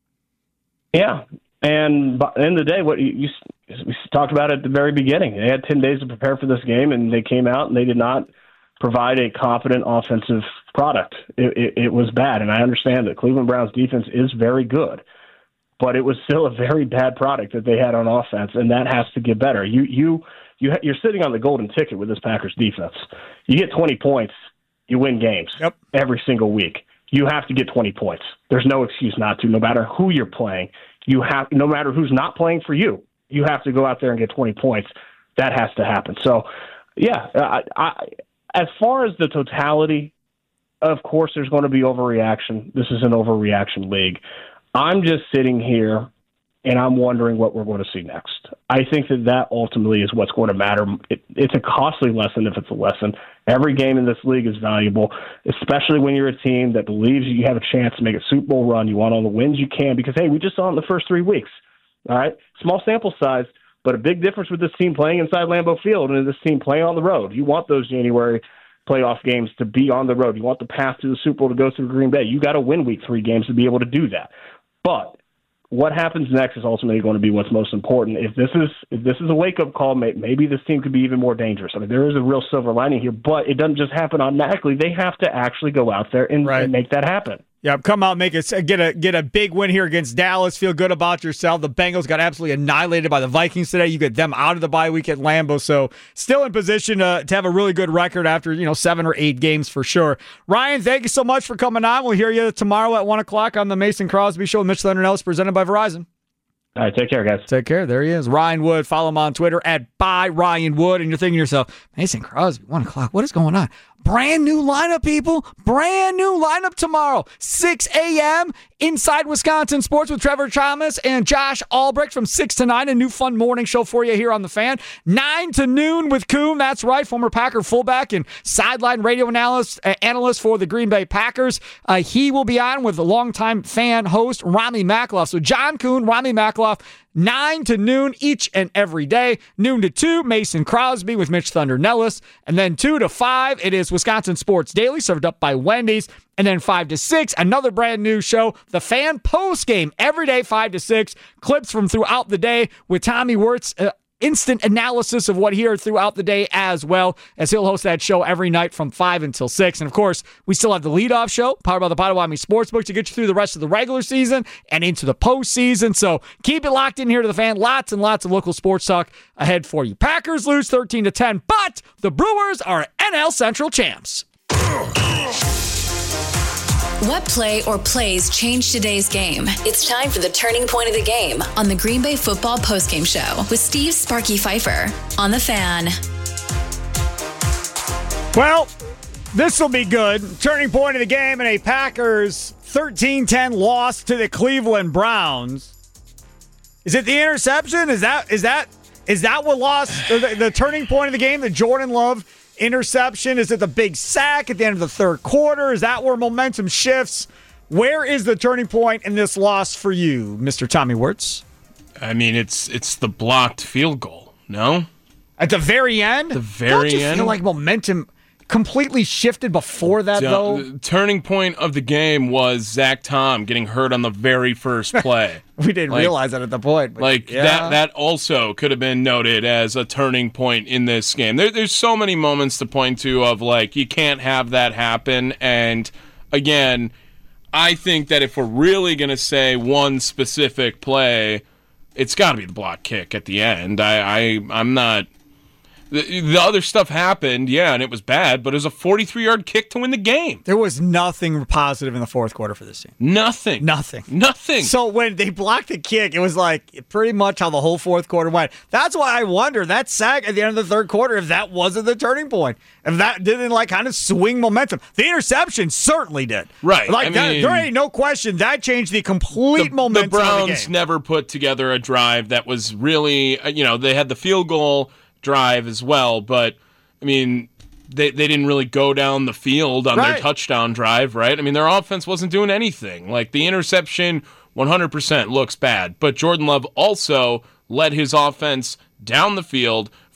Speaker 18: Yeah. And at the end of the day, what you, you we talked about at the very beginning, they had ten days to prepare for this game, and they came out and they did not provide a competent offensive product. It, it, it was bad, and I understand that Cleveland Browns defense is very good, but it was still a very bad product that they had on offense, and that has to get better. You you you you're sitting on the golden ticket with this Packers defense. You get twenty points, you win games
Speaker 10: yep.
Speaker 18: every single week. You have to get twenty points. There's no excuse not to, no matter who you're playing. You have, no matter who's not playing for you, you have to go out there and get twenty points. That has to happen. So, yeah, I, I, as far as the totality, of course, there's going to be overreaction. This is an overreaction league. I'm just sitting here, and I'm wondering what we're going to see next. I think that that ultimately is what's going to matter. It, it's a costly lesson if it's a lesson. Every game in this league is valuable, especially when you're a team that believes you have a chance to make a Super Bowl run. You want all the wins you can because, hey, we just saw it in the first three weeks. All right? Small sample size, but a big difference with this team playing inside Lambeau Field and this team playing on the road. You want those January playoff games to be on the road. You want the path to the Super Bowl to go through Green Bay. You got to win week three games to be able to do that. But what happens next is ultimately going to be what's most important. If this is if this is a wake-up call, maybe this team could be even more dangerous. I mean, there is a real silver lining here, but it doesn't just happen automatically. They have to actually go out there and, right. and make that happen.
Speaker 10: Yeah, come out, make a get a get a big win here against Dallas. Feel good about yourself. The Bengals got absolutely annihilated by the Vikings today. You get them out of the bye week at Lambeau, so still in position to, to have a really good record after you know seven or eight games for sure. Ryan, thank you so much for coming on. We'll hear you tomorrow at one o'clock on the Mason Crosby Show with Mitch Thunder Nellis, presented by Verizon.
Speaker 18: All right, take care, guys.
Speaker 10: Take care. There he is, Ryan Wood. Follow him on Twitter at by Ryan Wood. And you're thinking to yourself, Mason Crosby, one o'clock. What is going on? Brand new lineup, people. Brand new lineup tomorrow. six a.m. Inside Wisconsin Sports with Trevor Thomas and Josh Albrecht from six to nine. A new fun morning show for you here on The Fan. nine to noon with Coon. That's right, former Packer fullback and sideline radio analyst, uh, analyst for the Green Bay Packers. Uh, he will be on with the longtime fan host, Rami Makloff. So John Coon, Rami Makloff, nine to noon each and every day. Noon to two, Mason Crosby with Mitch Thunder Nellis. And then two to five, it is Wisconsin Sports Daily, served up by Wendy's. And then five to six, another brand new show, The Fan Post Game, every day, five to six. Clips from throughout the day with Tommy Wirtz. Uh, instant analysis of what he heard throughout the day as well, as he'll host that show every night from five until six. And, of course, we still have the leadoff show, powered by the Potawatomi Sportsbook, to get you through the rest of the regular season and into the postseason. So keep it locked in here to The Fan. Lots and lots of local sports talk ahead for you. Packers lose thirteen to ten, but the Brewers are N L Central champs.
Speaker 9: What play or plays changed today's game? It's time for the turning point of the game on the Green Bay Football Postgame Show with Steve Sparky Pfeiffer on The Fan.
Speaker 10: Well, this will be good. Turning point of the game in a Packers thirteen ten loss to the Cleveland Browns. Is it the interception? Is that is that is that what lost the, the turning point of the game? The Jordan Love interception? Is it the big sack at the end of the third quarter? Is that where momentum shifts? Where is the turning point in this loss for you, Mister Tommy Wirtz?
Speaker 11: I mean, it's it's the blocked field goal, no?
Speaker 10: At the very end?
Speaker 11: The very
Speaker 10: Don't you
Speaker 11: end?
Speaker 10: feel like momentum completely shifted before that, though?
Speaker 11: The turning point of the game was Zach Tom getting hurt on the very first play.
Speaker 10: We didn't like, realize that at the point. But
Speaker 11: like
Speaker 10: yeah.
Speaker 11: that that also could have been noted as a turning point in this game. There, there's so many moments to point to of like you can't have that happen. And again, I think that if we're really going to say one specific play, it's got to be the block kick at the end. I, I I'm not. The, the other stuff happened, yeah, and it was bad, but it was a forty-three-yard kick to win the game.
Speaker 10: There was nothing positive in the fourth quarter for this team.
Speaker 11: Nothing.
Speaker 10: Nothing.
Speaker 11: Nothing.
Speaker 10: So when they blocked the kick, it was like pretty much how the whole fourth quarter went. That's why I wonder, that sack at the end of the third quarter, if that wasn't the turning point. If that didn't like kind of swing momentum. The interception certainly did.
Speaker 11: Right.
Speaker 10: Like
Speaker 11: I
Speaker 10: that,
Speaker 11: mean,
Speaker 10: there ain't no question that changed the complete
Speaker 11: the,
Speaker 10: momentum
Speaker 11: the Browns
Speaker 10: of the game.
Speaker 11: Never put together a drive that was really, you know, they had the field goal drive as well, but I mean they they didn't really go down the field on
Speaker 10: right.
Speaker 11: their touchdown drive, right? I mean their offense wasn't doing anything. Like the interception one hundred percent looks bad, but Jordan Love also led his offense down the field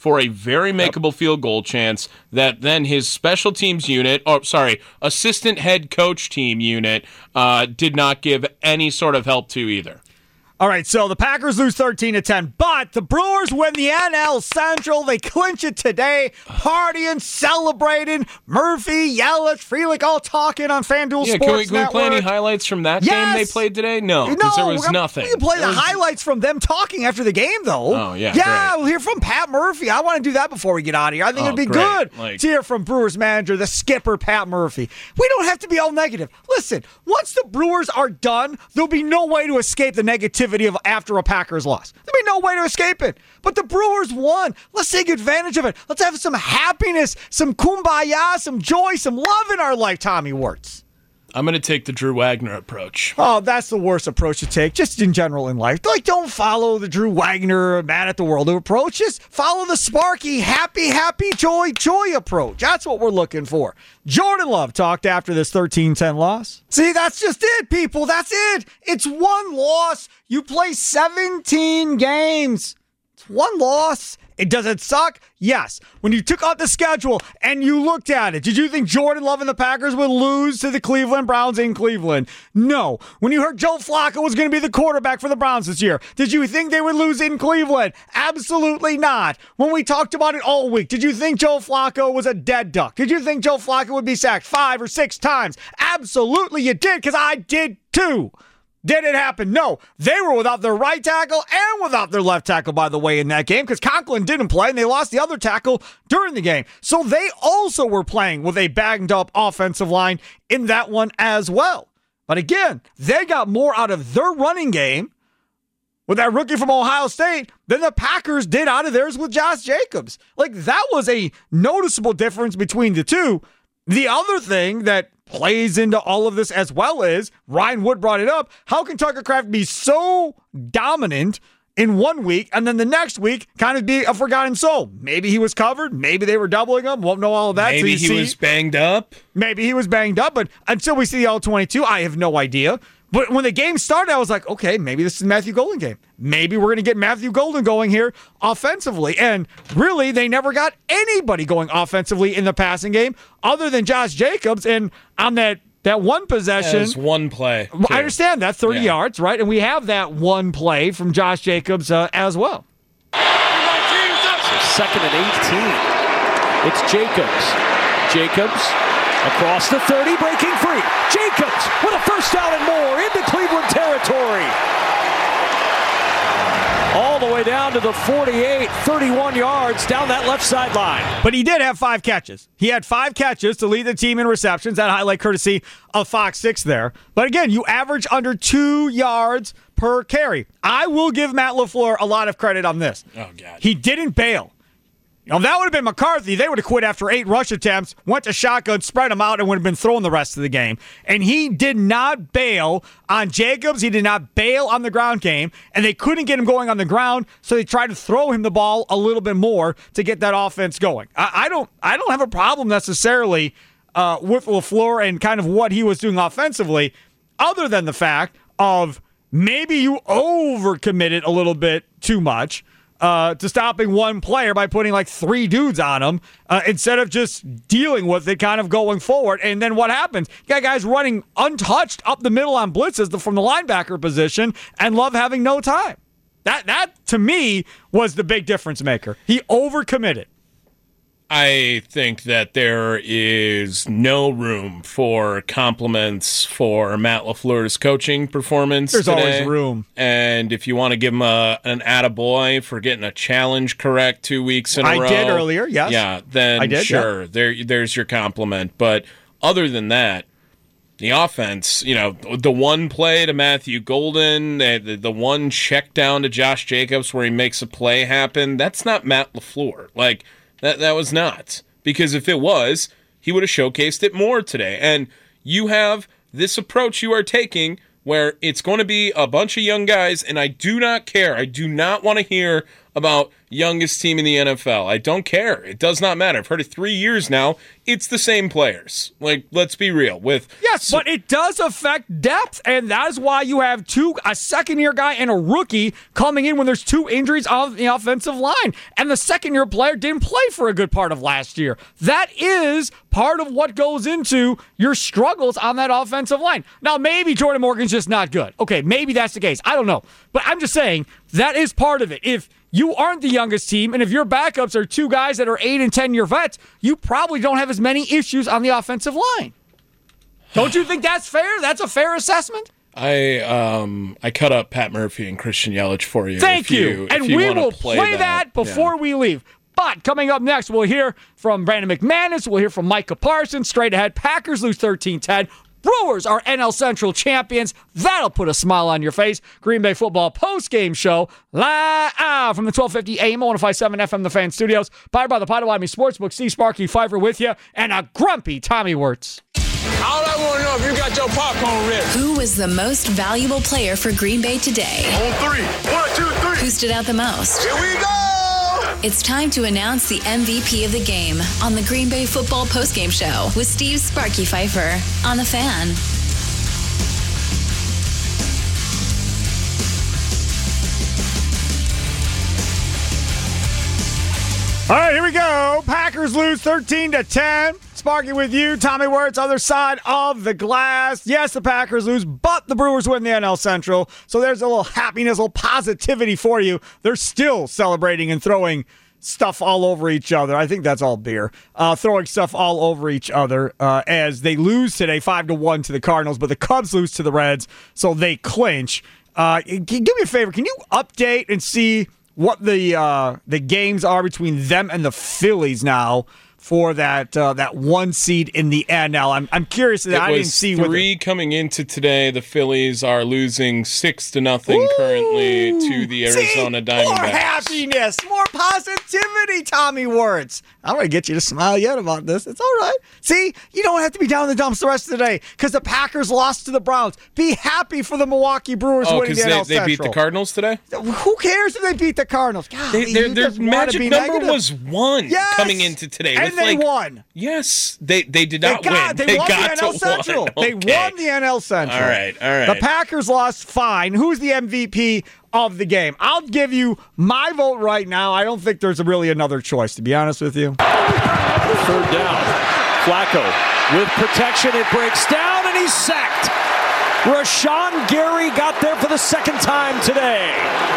Speaker 11: for a very makeable yep. field goal chance that then his special teams unit, or sorry, assistant head coach team unit, uh, did not give any sort of help to either.
Speaker 10: All right, so the Packers lose thirteen to ten, but the Brewers win the N L Central. They clinch it today, partying, celebrating. Murphy, Yelich, Frelick all talking on FanDuel
Speaker 11: yeah,
Speaker 10: Sports
Speaker 11: can we, can we play
Speaker 10: Network.
Speaker 11: any highlights from that
Speaker 10: yes!
Speaker 11: game they played today? No, because
Speaker 10: no,
Speaker 11: there was nothing.
Speaker 10: We can play
Speaker 11: it
Speaker 10: the
Speaker 11: was...
Speaker 10: highlights from them talking after the game, though.
Speaker 11: Oh, yeah,
Speaker 10: Yeah,
Speaker 11: great.
Speaker 10: we'll hear from Pat Murphy. I want to do that before we get out of here. I think
Speaker 11: oh,
Speaker 10: it'd be
Speaker 11: great.
Speaker 10: good
Speaker 11: like...
Speaker 10: to hear from Brewers manager, the skipper, Pat Murphy. We don't have to be all negative. Listen, once the Brewers are done, there'll be no way to escape the negativity of after a Packers loss. There'll be no way to escape it. But the Brewers won. Let's take advantage of it. Let's have some happiness, some kumbaya, some joy, some love in our life, Tommy Wirtz.
Speaker 11: I'm going to take the Drew Wagner approach.
Speaker 10: Oh, that's the worst approach to take, just in general in life. Like, don't follow the Drew Wagner mad at the world approach. Just follow the Sparky, happy, happy, joy, joy approach. That's what we're looking for. Jordan Love talked after this thirteen ten loss. See, that's just it, people. That's it. It's one loss. You play seventeen games. It's one loss. It does it suck? Yes. When you took out the schedule and you looked at it, did you think Jordan Love and the Packers would lose to the Cleveland Browns in Cleveland? No. When you heard Joe Flacco was going to be the quarterback for the Browns this year, did you think they would lose in Cleveland? Absolutely not. When we talked about it all week, did you think Joe Flacco was a dead duck? Did you think Joe Flacco would be sacked five or six times? Absolutely you did, because I did too. Did it happen? No. They were without their right tackle and without their left tackle, by the way, in that game, because Conklin didn't play, and they lost the other tackle during the game. So they also wed playing with a banged-up offensive line in that one as well. But again, they got more out of their running game with that rookie from Ohio State than the Packers did out of theirs with Josh Jacobs. Like, that was a noticeable difference between the two. The other thing that plays into all of this as well is, Ryan Wood brought it up, how can Tucker Kraft be so dominant in one week and then the next week kind of be a forgotten soul? Maybe he was covered. Maybe they were doubling him. Won't know all of that.
Speaker 11: Maybe he
Speaker 10: see.
Speaker 11: was banged up.
Speaker 10: Maybe he was banged up, but until we see the all twenty-two, I have no idea. But when the game started, I was like, okay, maybe this is Matthew Golden game. Maybe we're going to get Matthew Golden going here offensively. And really, they never got anybody going offensively in the passing game other than Josh Jacobs. And on that, that one possession.
Speaker 11: That was one play.
Speaker 10: Too. I understand that, thirty yeah. yards, right? And we have that one play from Josh Jacobs uh, as well.
Speaker 16: So second and eighteen. It's Jacobs. Jacobs. Across the thirty, breaking free. Jacobs with a first down and more into Cleveland territory. All the way down to the forty-eight, thirty-one yards down that left sideline.
Speaker 10: But he did have five catches. He had five catches to lead the team in receptions. That highlight courtesy of Fox six there. But again, you average under two yards per carry. I will give Matt LaFleur a lot of credit on this.
Speaker 11: Oh, God.
Speaker 10: He didn't bail. Now, if that would have been McCarthy, they would have quit after eight rush attempts, went to shotgun, spread them out, and would have been throwing the rest of the game. And he did not bail on Jacobs. He did not bail on the ground game, and they couldn't get him going on the ground, so they tried to throw him the ball a little bit more to get that offense going. I, I don't I don't have a problem necessarily uh, with LaFleur and kind of what he was doing offensively, other than the fact of maybe you overcommitted a little bit too much. Uh, to stopping one player by putting like three dudes on him uh, instead of just dealing with it kind of going forward. And then what happens? You got guys running untouched up the middle on blitzes from the linebacker position and Love having no time. That, that to me, was the big difference maker. He overcommitted.
Speaker 11: I think that there is no room for compliments for Matt LaFleur's coaching performance.
Speaker 10: There's
Speaker 11: today.
Speaker 10: always room.
Speaker 11: And if you want to give him a, an attaboy for getting a challenge correct two weeks in a
Speaker 10: I
Speaker 11: row.
Speaker 10: I did earlier, yes.
Speaker 11: Yeah, then
Speaker 10: I did,
Speaker 11: sure,
Speaker 10: yeah.
Speaker 11: there, there's your compliment. But other than that, the offense, you know, the one play to Matthew Golden, the, the one check down to Josh Jacobs where he makes a play happen, that's not Matt LaFleur. Like, That that was not. Because if it was, he would have showcased it more today. And you have this approach you are taking where it's going to be a bunch of young guys, and I do not care. I do not want to hear about youngest team in the N F L. I don't care. It does not matter. I've heard it three years now. It's the same players. Like, let's be real. With
Speaker 10: Yes, so- but it does affect depth, and that is why you have two, a second-year guy and a rookie coming in when there's two injuries on the offensive line. And the second-year player didn't play for a good part of last year. That is part of what goes into your struggles on that offensive line. Now, maybe Jordan Morgan's just not good. Okay, maybe that's the case. I don't know. But I'm just saying that is part of it. If you aren't the youngest team, and if your backups are two guys that are eight and ten-year vets, you probably don't have as many issues on the offensive line. Don't you think that's fair? That's a fair assessment?
Speaker 11: I um I cut up Pat Murphy and Christian Yelich for you.
Speaker 10: Thank you.
Speaker 11: you.
Speaker 10: And
Speaker 11: you
Speaker 10: we will
Speaker 11: play,
Speaker 10: play that,
Speaker 11: that
Speaker 10: before
Speaker 11: yeah.
Speaker 10: we leave. But coming up next, we'll hear from Brandon McManus. We'll hear from Micah Parsons. Straight ahead, Packers lose thirteen ten. Brewers are N L Central champions. That'll put a smile on your face. Green Bay football post-game show live from the twelve fifty A M one oh five point seven F M The Fan Studios. Powered by the Potawatomi Sportsbook. Steve Sparky Pfeiffer with you. And a grumpy Tommy Wirtz.
Speaker 8: All I want to know if you got your popcorn ready.
Speaker 9: Who was the most valuable player for Green Bay today?
Speaker 8: On three. One, two, three.
Speaker 9: Who stood out the most?
Speaker 8: Here we go.
Speaker 9: It's time to announce the M V P of the game on the Green Bay Football Postgame Show with Steve Sparky Pfeiffer on The Fan.
Speaker 10: All right, here we go. Packers lose thirteen to ten. Sparky with you. Tommy Wirtz, other side of the glass. Yes, the Packers lose, but the Brewers win the N L Central. So there's a little happiness, a little positivity for you. They're still celebrating and throwing stuff all over each other. I think that's all beer. Uh, throwing stuff all over each other uh, as they lose today five to one to the Cardinals, but the Cubs lose to the Reds, so they clinch. Uh, can, do me a favor. Can you update and see what the uh, the games are between them and the Phillies now for that uh, that one seed in the N L? I'm I'm curious. That
Speaker 11: it
Speaker 10: I
Speaker 11: was
Speaker 10: didn't see
Speaker 11: three coming into today. The Phillies are losing six to nothing Ooh, currently to the Arizona
Speaker 10: see,
Speaker 11: Diamondbacks.
Speaker 10: More happiness, more positivity, Tommy Wirtz. I'm going to get you to smile yet about this. It's all right. See, you don't have to be down in the dumps the rest of the day because the Packers lost to the Browns. Be happy for the Milwaukee Brewers
Speaker 11: oh,
Speaker 10: winning the
Speaker 11: they,
Speaker 10: N L
Speaker 11: they
Speaker 10: Central.
Speaker 11: beat the Cardinals today?
Speaker 10: Who cares if they beat the Cardinals? God,
Speaker 11: they, their their magic number
Speaker 10: negative.
Speaker 11: was one
Speaker 10: yes.
Speaker 11: coming into today.
Speaker 10: And
Speaker 11: with
Speaker 10: they
Speaker 11: like,
Speaker 10: won.
Speaker 11: Yes, they they did not
Speaker 10: they got,
Speaker 11: win.
Speaker 10: They,
Speaker 11: they
Speaker 10: won
Speaker 11: got
Speaker 10: the N L Central.
Speaker 11: Okay.
Speaker 10: They won the N L Central.
Speaker 11: All right, all right.
Speaker 10: The Packers lost, fine. Who's the M V P of the game? I'll give you my vote right now. I don't think there's really another choice, to be honest with you.
Speaker 16: Third down. Flacco with protection. It breaks down, and he's sacked. Rashawn Gary got there for the second time today.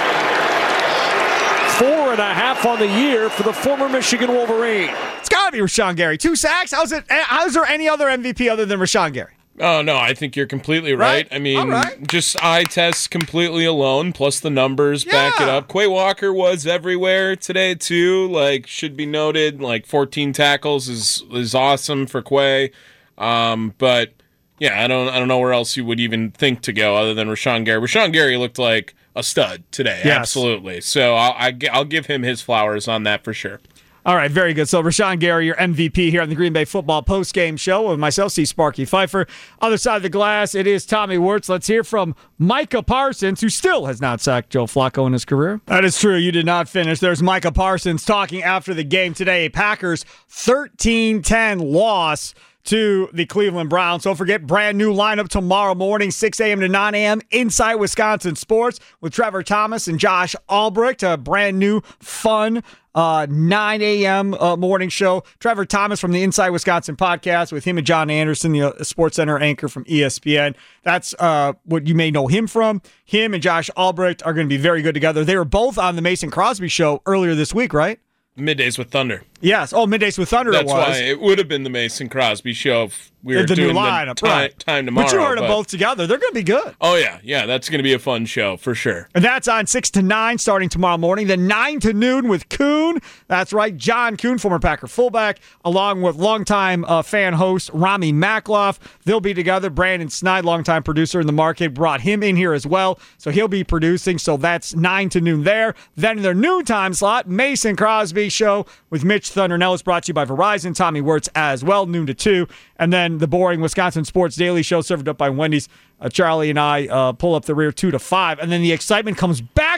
Speaker 16: Four and a half on the year for the former Michigan Wolverine.
Speaker 10: It's got to be Rashawn Gary. Two sacks? How's it? How's there any other M V P other than Rashawn Gary?
Speaker 11: Oh, no, I think you're completely right.
Speaker 10: right?
Speaker 11: I mean,
Speaker 10: right.
Speaker 11: just eye tests completely alone, plus the numbers yeah. back it up. Quay Walker was everywhere today, too. Like, should be noted, like, fourteen tackles is is awesome for Quay. Um, but, yeah, I don't I don't know where else you would even think to go other than Rashawn Gary. Rashawn Gary looked like a stud today, yes. absolutely. So I'll, I, I'll give him his flowers on that for sure.
Speaker 10: All right, very good. So Rashawn Gary, your M V P here on the Green Bay Football Postgame Show with myself, Steve Sparky Pfeiffer. Other side of the glass, it is Tommy Wirtz. Let's hear from Micah Parsons, who still has not sacked Joe Flacco in his career. That is true. You did not finish. There's Micah Parsons talking after the game today. Packers thirteen ten loss to the Cleveland Browns. Don't forget, brand new lineup tomorrow morning, six a.m. to nine a.m. Inside Wisconsin Sports with Trevor Thomas and Josh Albrecht. A brand new, fun uh, nine a.m. Uh, morning show. Trevor Thomas from the Inside Wisconsin podcast with him and John Anderson, the uh, Sports Center anchor from E S P N. That's uh, what you may know him from. Him and Josh Albrecht are going to be very good together. They were both on the Mason Crosby show earlier this week, right?
Speaker 11: Middays with Thunder.
Speaker 10: Yes. Oh, Middays with Thunder.
Speaker 11: That's
Speaker 10: it was.
Speaker 11: why it would have been the Mason Crosby show if we were
Speaker 10: the
Speaker 11: doing
Speaker 10: new lineup,
Speaker 11: the
Speaker 10: right.
Speaker 11: time tomorrow.
Speaker 10: But you heard them both together. They're going to be good.
Speaker 11: Oh, yeah. Yeah, that's going to be a fun show for sure.
Speaker 10: And that's on six to nine starting tomorrow morning. Then nine to noon with Kuhn. That's right, John Kuhn, former Packer fullback, along with longtime uh, fan host Rami Makloff. They'll be together. Brandon Snide, longtime producer in the market, brought him in here as well. So he'll be producing. So that's nine to noon there. Then in their noontime slot, Mason Crosby show with Mitch Thundernell is brought to you by Verizon. Tommy Wirtz as well, noon to two. And then the boring Wisconsin Sports Daily Show served up by Wendy's. Uh, Charlie and I uh, pull up the rear two to five. And then the excitement comes back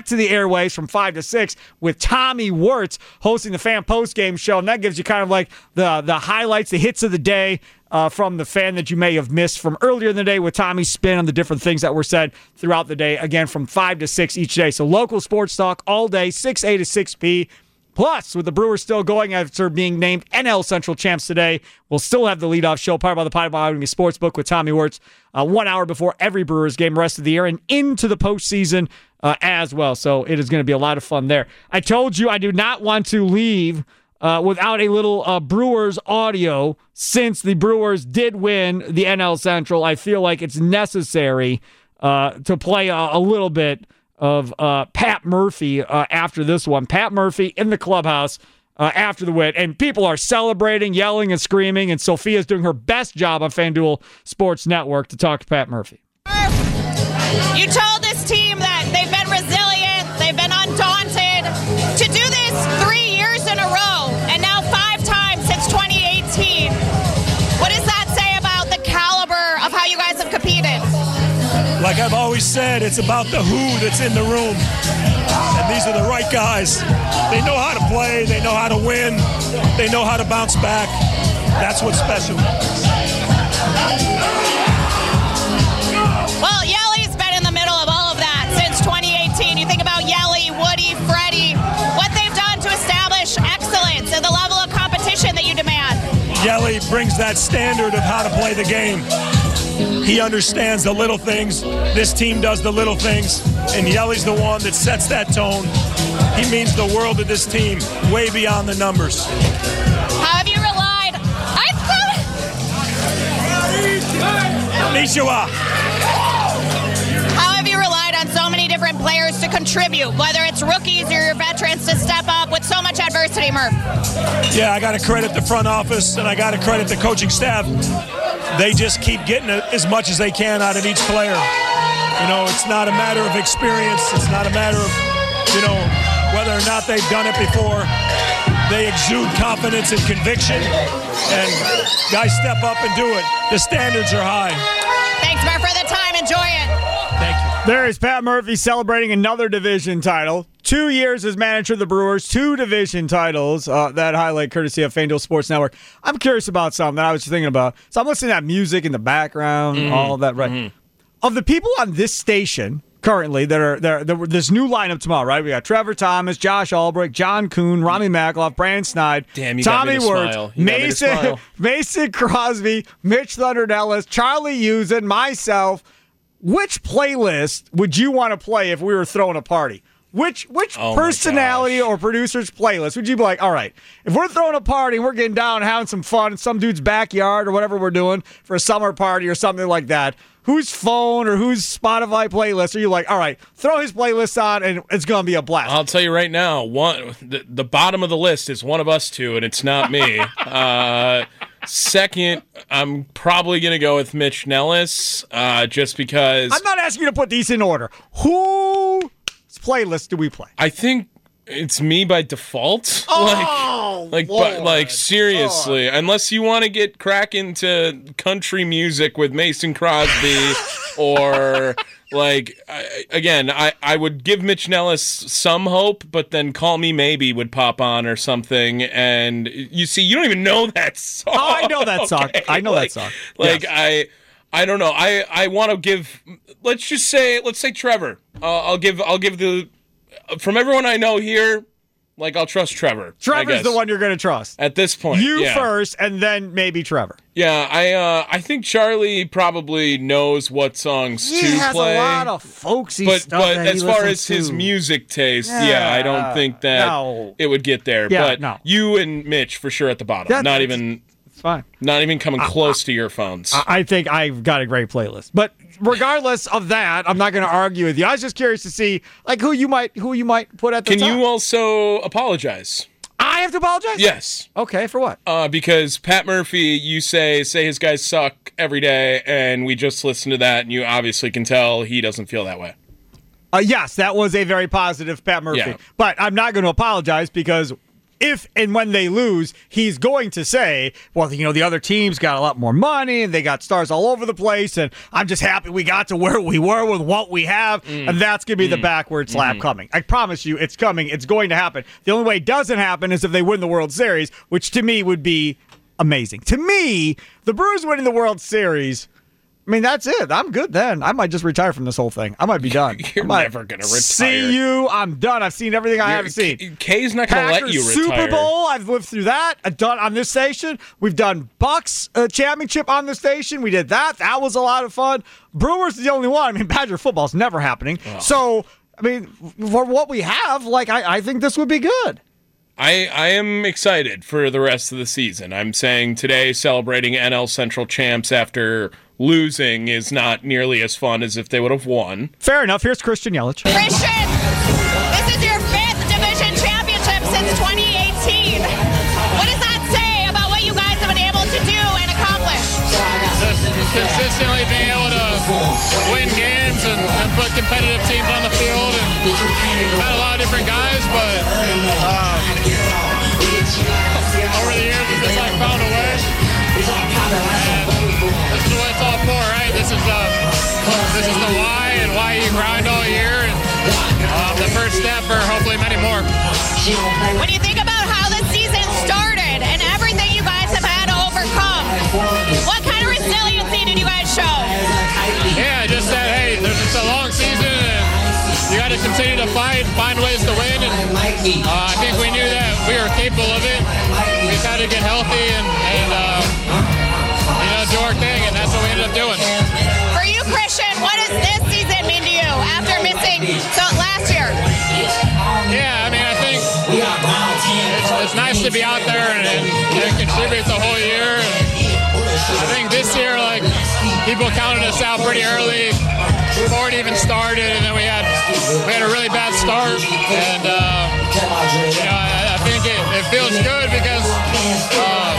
Speaker 10: to the airwaves from five to six with Tommy Wirtz hosting the Fan Postgame Show. And that gives you kind of like the, the highlights, the hits of the day uh, from the Fan that you may have missed from earlier in the day with Tommy's spin on the different things that were said throughout the day. Again, from five to six each day. So local sports talk all day, six A to six P. Plus, with the Brewers still going after being named N L Central champs today, we'll still have the leadoff show, powered by the Potawatomi Sportsbook with Tommy Wirtz, uh, one hour before every Brewers game rest of the year and into the postseason uh, as well. So it is going to be a lot of fun there. I told you I do not want to leave uh, without a little uh, Brewers audio. Since the Brewers did win the N L Central, I feel like it's necessary uh, to play a, a little bit of uh, Pat Murphy uh, after this one. Pat Murphy in the clubhouse uh, after the win. And people are celebrating, yelling, and screaming, and Sophia's doing her best job on FanDuel Sports Network to talk to Pat Murphy.
Speaker 19: You told this team that they've been resilient, they've been undaunted. To do this three years in a row, and now five times since twenty eighteen, what does that say about the caliber of how you guys have competed?
Speaker 20: Like I've always said, it's about the who that's in the room. And these are the right guys. They know how to play. They know how to win. They know how to bounce back. That's what's special.
Speaker 19: Well, Yelly's been in the middle of all of that since twenty eighteen. You think about Yelly, Woody, Freddie, what they've done to establish excellence and the level of competition that you demand.
Speaker 20: Yelly brings that standard of how to play the game. He understands the little things. This team does the little things. And Yelly's the one that sets that tone. He means the world to this team, way beyond the numbers.
Speaker 19: How have you relied? I
Speaker 20: Konnichiwa.
Speaker 19: How have you relied on so many different players to contribute, whether it's rookies or your veterans to step up with so much adversity, Murph?
Speaker 20: Yeah, I got to credit the front office, and I got to credit the coaching staff. They just keep getting as much as they can out of each player. You know, it's not a matter of experience. It's not a matter of, you know, whether or not they've done it before. They exude confidence and conviction, and guys step up and do it. The standards are high.
Speaker 19: Thanks, Murph, for the time. Enjoy it.
Speaker 20: Thank you.
Speaker 10: There is Pat Murphy celebrating another division title. Two years as manager of the Brewers, two division titles. Uh, that highlight courtesy of FanDuel Sports Network. I'm curious about something that I was thinking about. So I'm listening to that music in the background, mm-hmm. all of that, right? Mm-hmm. Of the people on this station currently that are there, this new lineup tomorrow, right? We got Trevor Thomas, Josh Albrecht, John Kuhn, Rami Makloff, Brandon Snide,
Speaker 11: Damn, you
Speaker 10: Tommy
Speaker 11: got me to
Speaker 10: Wirtz,
Speaker 11: smile. You
Speaker 10: Mason,
Speaker 11: got me to smile.
Speaker 10: Mason Crosby, Mitch Thunderdellis, Charlie Usen, myself. Which playlist would you want to play if we were throwing a party? Which which
Speaker 11: oh
Speaker 10: personality or producer's playlist would you be like, all right, if we're throwing a party and we're getting down and having some fun in some dude's backyard or whatever we're doing for a summer party or something like that, whose phone or whose Spotify playlist are you like, all right, throw his playlist on and it's going to be a blast?
Speaker 11: I'll tell you right now, one the, the bottom of the list is one of us two, and it's not me. uh, second, I'm probably going to go with Mitch Nellis, uh, just because...
Speaker 10: I'm not asking you to put these in order. Whose playlist do we play?
Speaker 11: I think it's me by default.
Speaker 10: Oh,
Speaker 11: like, like, but, like seriously, Lord. Unless you want to get crack into country music with Mason Crosby, or like I, again, I, I would give Mitch Nellis some hope, but then Call Me Maybe would pop on or something, and you see, you don't even know that song.
Speaker 10: Oh, I know that song.
Speaker 11: Okay?
Speaker 10: I know
Speaker 11: like,
Speaker 10: that song.
Speaker 11: Like
Speaker 10: yes.
Speaker 11: I. I don't know. I, I want to give. Let's just say. Let's say Trevor. Uh, I'll give. I'll give the. From everyone I know here, like I'll trust Trevor.
Speaker 10: Trevor's the one you're going to trust
Speaker 11: at this point.
Speaker 10: You
Speaker 11: yeah.
Speaker 10: first, and then maybe Trevor.
Speaker 11: Yeah, I. Uh, I think Charlie probably knows what songs
Speaker 10: he
Speaker 11: to
Speaker 10: has
Speaker 11: play.
Speaker 10: a lot of folksy
Speaker 11: but,
Speaker 10: stuff.
Speaker 11: But
Speaker 10: that
Speaker 11: as
Speaker 10: he
Speaker 11: far
Speaker 10: listens
Speaker 11: as his
Speaker 10: to.
Speaker 11: music taste,
Speaker 10: yeah,
Speaker 11: yeah, I don't think that
Speaker 10: no.
Speaker 11: it would get there.
Speaker 10: Yeah,
Speaker 11: but
Speaker 10: no.
Speaker 11: you and Mitch for sure at the bottom.
Speaker 10: That,
Speaker 11: not even.
Speaker 10: It's fine.
Speaker 11: Not even coming
Speaker 10: I,
Speaker 11: close
Speaker 10: I,
Speaker 11: to your phones.
Speaker 10: I, I think I've got a great playlist. But regardless of that, I'm not going to argue with you. I was just curious to see like who you might who you might put at the
Speaker 11: Can
Speaker 10: top.
Speaker 11: you also apologize?
Speaker 10: I have to apologize?
Speaker 11: Yes.
Speaker 10: Okay, for what?
Speaker 11: Uh, because Pat Murphy, you say say his guys suck every day, and we just listened to that, and you obviously can tell he doesn't feel that way.
Speaker 10: Uh, yes, that was a very positive Pat Murphy.
Speaker 11: Yeah.
Speaker 10: But I'm not going to apologize because if and when they lose, he's going to say, well, you know, the other team's got a lot more money and they got stars all over the place, and I'm just happy we got to where we were with what we have, mm. and that's going to be mm. the backward slap mm. coming. I promise you it's coming. It's going to happen. The only way it doesn't happen is if they win the World Series, which to me would be amazing. To me, the Brewers winning the World Series, I mean, that's it. I'm good then. I might just retire from this whole thing. I might be done.
Speaker 11: You're never going to retire.
Speaker 10: See you. I'm done. I've seen everything I haven't seen.
Speaker 11: Kay's not going to let you retire.
Speaker 10: Super Bowl. I've lived through that. I've done on this station. We've done Bucks uh, championship on the station. We did that. That was a lot of fun. Brewers is the only one. I mean, Badger football's never happening. Oh. So, I mean, for what we have, like, I, I think this would be good.
Speaker 11: I, I am excited for the rest of the season. I'm saying today celebrating N L Central champs after losing is not nearly as fun as if they would have won.
Speaker 10: Fair enough. Here's Christian Yelich.
Speaker 19: Christian, this is your fifth division championship since twenty eighteen. What does that say about what you guys have been able to do and accomplish?
Speaker 21: Just consistently being able to win games and, and put competitive teams on the field. And we've had a lot of different guys, but um, over the years we've just like found a way. And this is what it's all for, right? This is the this is the why and why you grind all year, and um, the first step for hopefully many more.
Speaker 19: When you think about how the season started and everything you guys have had to overcome, what kind of resiliency did you guys show?
Speaker 21: Yeah, just that, hey, there's just a long season, and you got to continue to fight, find ways to win, and uh, I think we knew that we were capable of it. We just had to get healthy and, and uh, you know, do our thing, and that's what we ended up doing.
Speaker 19: For you, Christian, what does this season mean to you after missing so last year?
Speaker 21: Yeah, I mean, I think it's, it's nice to be out there and, and, and contribute the whole year. And I think this year, like, people counted us out pretty early before it even started, and then we had we had a really bad start, and uh, you know, I, I think it, it feels good because uh,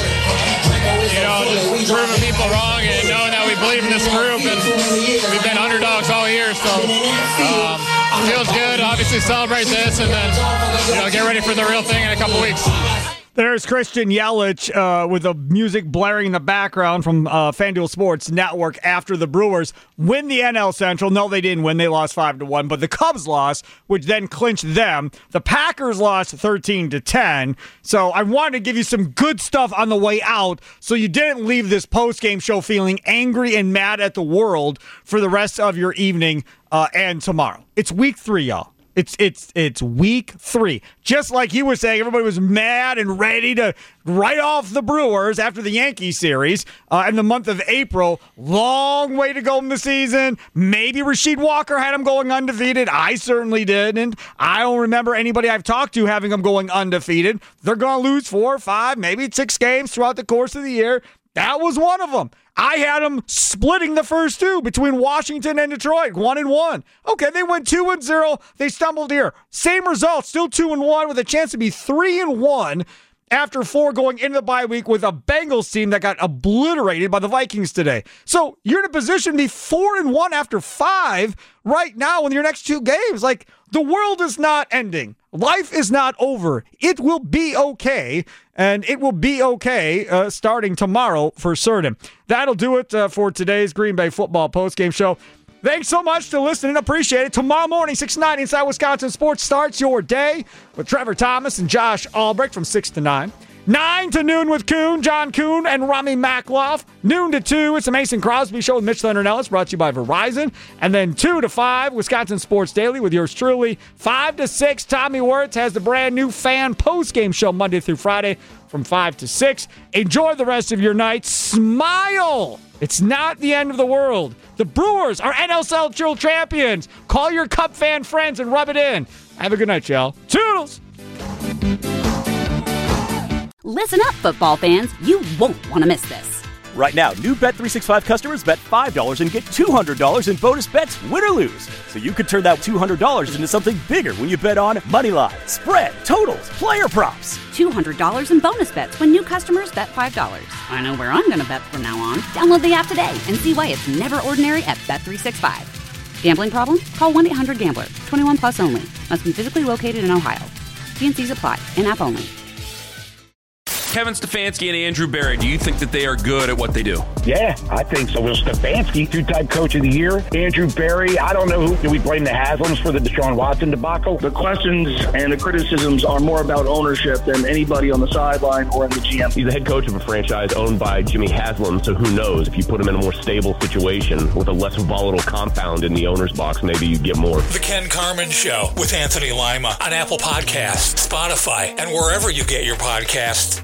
Speaker 21: you know, just proving people wrong and knowing that we believe in this group, and we've been underdogs all year, so um, it feels good. Obviously, celebrate this, and then you know, get ready for the real thing in a couple weeks.
Speaker 10: There's Christian Yelich uh, with the music blaring in the background from uh, FanDuel Sports Network after the Brewers win the N L Central. No, they didn't win. They lost five to one, but the Cubs lost, which then clinched them. The Packers lost thirteen to ten. So I wanted to give you some good stuff on the way out so you didn't leave this post-game show feeling angry and mad at the world for the rest of your evening uh, and tomorrow. It's week three, y'all. It's it's it's week three. Just like you were saying, everybody was mad and ready to write off the Brewers after the Yankees series uh, in the month of April. Long way to go in the season. Maybe Rasheed Walker had them going undefeated. I certainly didn't. I don't remember anybody I've talked to having them going undefeated. They're going to lose four or five, maybe six games throughout the course of the year. That was one of them. I had them splitting the first two between Washington and Detroit, one and one. Okay, they went two and zero. They stumbled here. Same result, still two and one with a chance to be three and one after four going into the bye week with a Bengals team that got obliterated by the Vikings today. So you're in a position to be four and one after five right now in your next two games. Like, the world is not ending. Life is not over. It will be okay, and it will be okay uh, starting tomorrow for certain. That'll do it uh, for today's Green Bay football postgame show. Thanks so much for listening. Appreciate it. Tomorrow morning, six to nine Inside Wisconsin Sports starts your day with Trevor Thomas and Josh Albrecht from six to nine. nine to noon with Kuhn, John Kuhn, and Rami Makloff. Noon to two, it's the Mason Crosby Show with Mitch Leonard Ellis, brought to you by Verizon. And then two to five, Wisconsin Sports Daily with yours truly. five to six, Tommy Wirtz has the brand new fan postgame show Monday through Friday from five to six. Enjoy the rest of your night. Smile! It's not the end of the world. The Brewers are N L Central champions. Call your Cup fan friends and rub it in. Have a good night, y'all. Toodles!
Speaker 1: Listen up, football fans. You won't want to miss this.
Speaker 2: Right now, new Bet three sixty-five customers bet five dollars and get two hundred dollars in bonus bets, win or lose. So you could turn that two hundred dollars into something bigger when you bet on money line, spread, totals, player props.
Speaker 1: two hundred dollars in bonus bets when new customers bet five dollars. I know where I'm going to bet from now on. Download the app today and see why it's never ordinary at Bet three sixty-five. Gambling problem? Call one eight hundred gambler. twenty-one plus only. Must be physically located in Ohio. T and C's apply. In-app only.
Speaker 3: Kevin Stefanski and Andrew Berry, do you think that they are good at what they do?
Speaker 4: Yeah, I think so. Will Stefanski, two-time coach of the year. Andrew Berry, I don't know who. Do we blame the Haslams for the Deshaun Watson debacle?
Speaker 5: The questions and the criticisms are more about ownership than anybody on the sideline or in the G M.
Speaker 6: He's the head coach of a franchise owned by Jimmy Haslam, so who knows? If you put him in a more stable situation with a less volatile compound in the owner's box, maybe you get more.
Speaker 7: The Ken Carman Show with Anthony Lima on Apple Podcasts, Spotify, and wherever you get your podcasts.